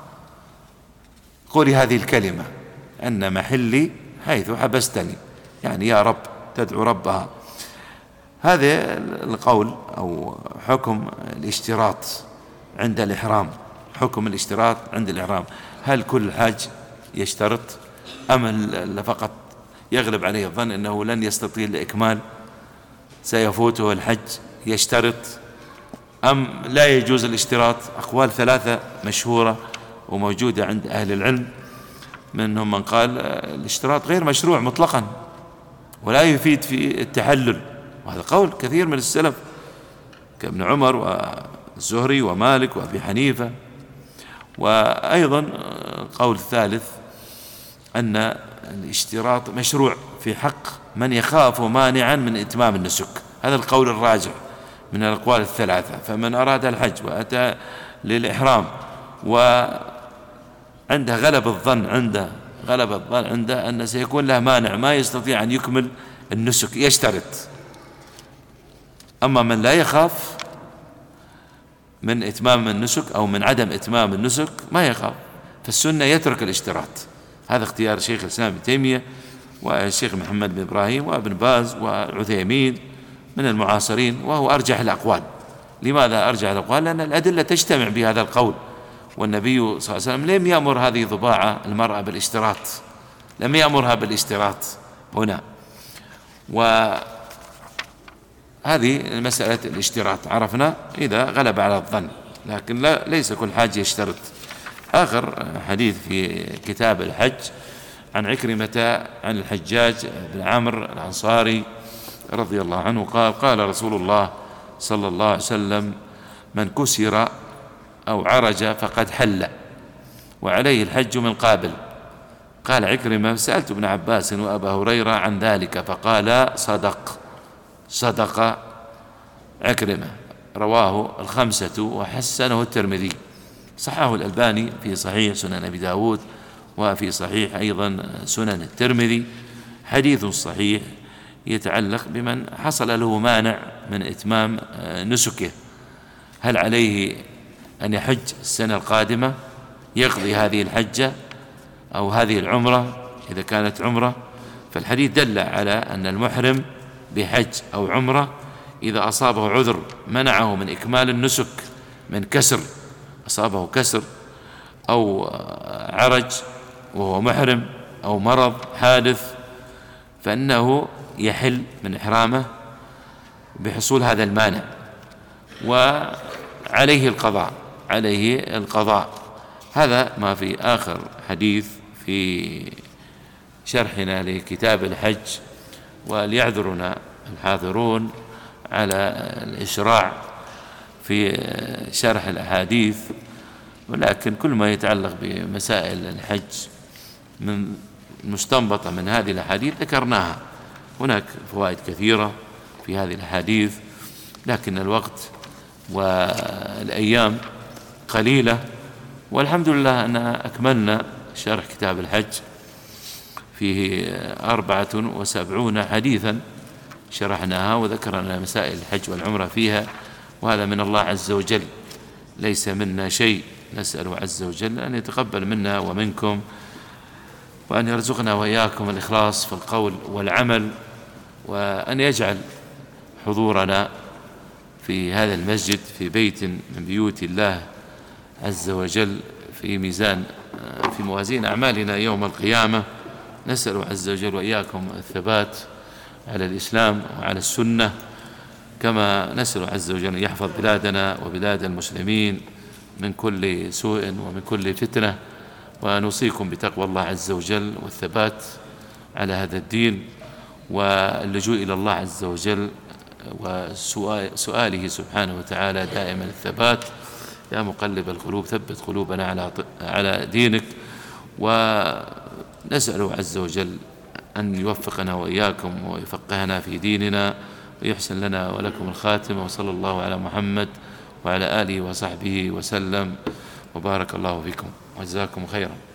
قولي هذه الكلمة: أن محلي حيث حبستني، يعني يا رب، تدعو ربها. هذا القول أو حكم الاشتراط عند الإحرام. حكم الاشتراط عند الإحرام، هل كل حاج يشترط أم فقط يغلب عليه الظن أنه لن يستطيع الإكمال سيفوته الحج يشترط، أم لا يجوز الاشتراط؟ أقوال ثلاثة مشهورة وموجودة عند أهل العلم، منهم من قال الاشتراط غير مشروع مطلقا ولا يفيد في التحلل، وهذا قول كثير من السلف كابن عمر والزهري ومالك وأبي حنيفة. وأيضا قول ثالث أن الاشتراط مشروع في حق من يخاف مانعا من إتمام النسك، هذا القول الراجع من الأقوال الثلاثة. فمن أراد الحج وأتى للإحرام وعنده غلب الظن عنده غلب الظن عنده أن سيكون له مانع ما يستطيع أن يكمل النسك يشترط. أما من لا يخاف من إتمام النسك أو من عدم إتمام النسك ما يخاف، فالسنة يترك الاشتراط. هذا اختيار شيخ الإسلام ابن تيمية والشيخ محمد بن إبراهيم وابن باز والعثيمين من المعاصرين، وهو أرجح الأقوال. لماذا أرجح الأقوال؟ لأن الأدلة تجتمع بهذا القول، والنبي صلى الله عليه وسلم لم يأمر هذه ضباعة المرأة بالاشتراط، لم يأمرها بالاشتراط هنا. وهذه مسألة الاشتراط عرفنا إذا غلب على الظن، لكن لا ليس كل حاج يشترط. آخر حديث في كتاب الحج عن عكرمة عن الحجاج بن عمرو الأنصاري رضي الله عنه قال: قال رسول الله صلى الله عليه وسلم: من كسر أو عرج فقد حل وعليه الحج من قابل. قال عكرمة: سألت ابن عباس وأبا هريرة عن ذلك فقال: صدق صدق عكرمة. رواه الخمسة وحسنه الترمذي، صححه الألباني في صحيح سنن أبي داود وفي صحيح أيضا سنن الترمذي. حديث صحيح يتعلق بمن حصل له مانع من إتمام نسكه، هل عليه أن يحج السنة القادمة يقضي هذه الحجة أو هذه العمرة إذا كانت عمرة؟ فالحديث دل على أن المحرم بحج أو عمرة إذا أصابه عذر منعه من إكمال النسك من كسر، أصابه كسر أو عرج وهو محرم أو مرض حادث، فإنه يحل من إحرامه بحصول هذا المانع وعليه القضاء عليه القضاء. هذا ما في آخر حديث في شرحنا لكتاب الحج. وليعذرنا الحاضرون على الإشراع في شرح الأحاديث، ولكن كل ما يتعلق بمسائل الحج من مستنبطة من هذه الأحاديث ذكرناها. هناك فوائد كثيرة في هذه الأحاديث، لكن الوقت والأيام قليلة، والحمد لله أن أكملنا شرح كتاب الحج فيه أربعة وسبعون حديثا شرحناها وذكرنا مسائل الحج والعمرة فيها، وهذا من الله عز وجل ليس منا شيء. نسأل عز وجل أن يتقبل منا ومنكم، وأن يرزقنا وإياكم الإخلاص في القول والعمل، وأن يجعل حضورنا في هذا المسجد في بيت من بيوت الله عز وجل في ميزان في موازين أعمالنا يوم القيامة. نسأل عز وجل وإياكم الثبات على الإسلام وعلى السنة، كما نسأل عز وجل أن يحفظ بلادنا وبلاد المسلمين من كل سوء ومن كل فتنة. ونوصيكم بتقوى الله عز وجل والثبات على هذا الدين، واللجوء إلى الله عز وجل وسؤاله سبحانه وتعالى دائما الثبات. يا مقلب القلوب ثبت قلوبنا على على دينك. ونسأله عز وجل أن يوفقنا وإياكم ويفقهنا في ديننا ويحسن لنا ولكم الخاتمة. وصلى الله على محمد وعلى آله وصحبه وسلم، وبارك الله فيكم وجزاكم خيرا.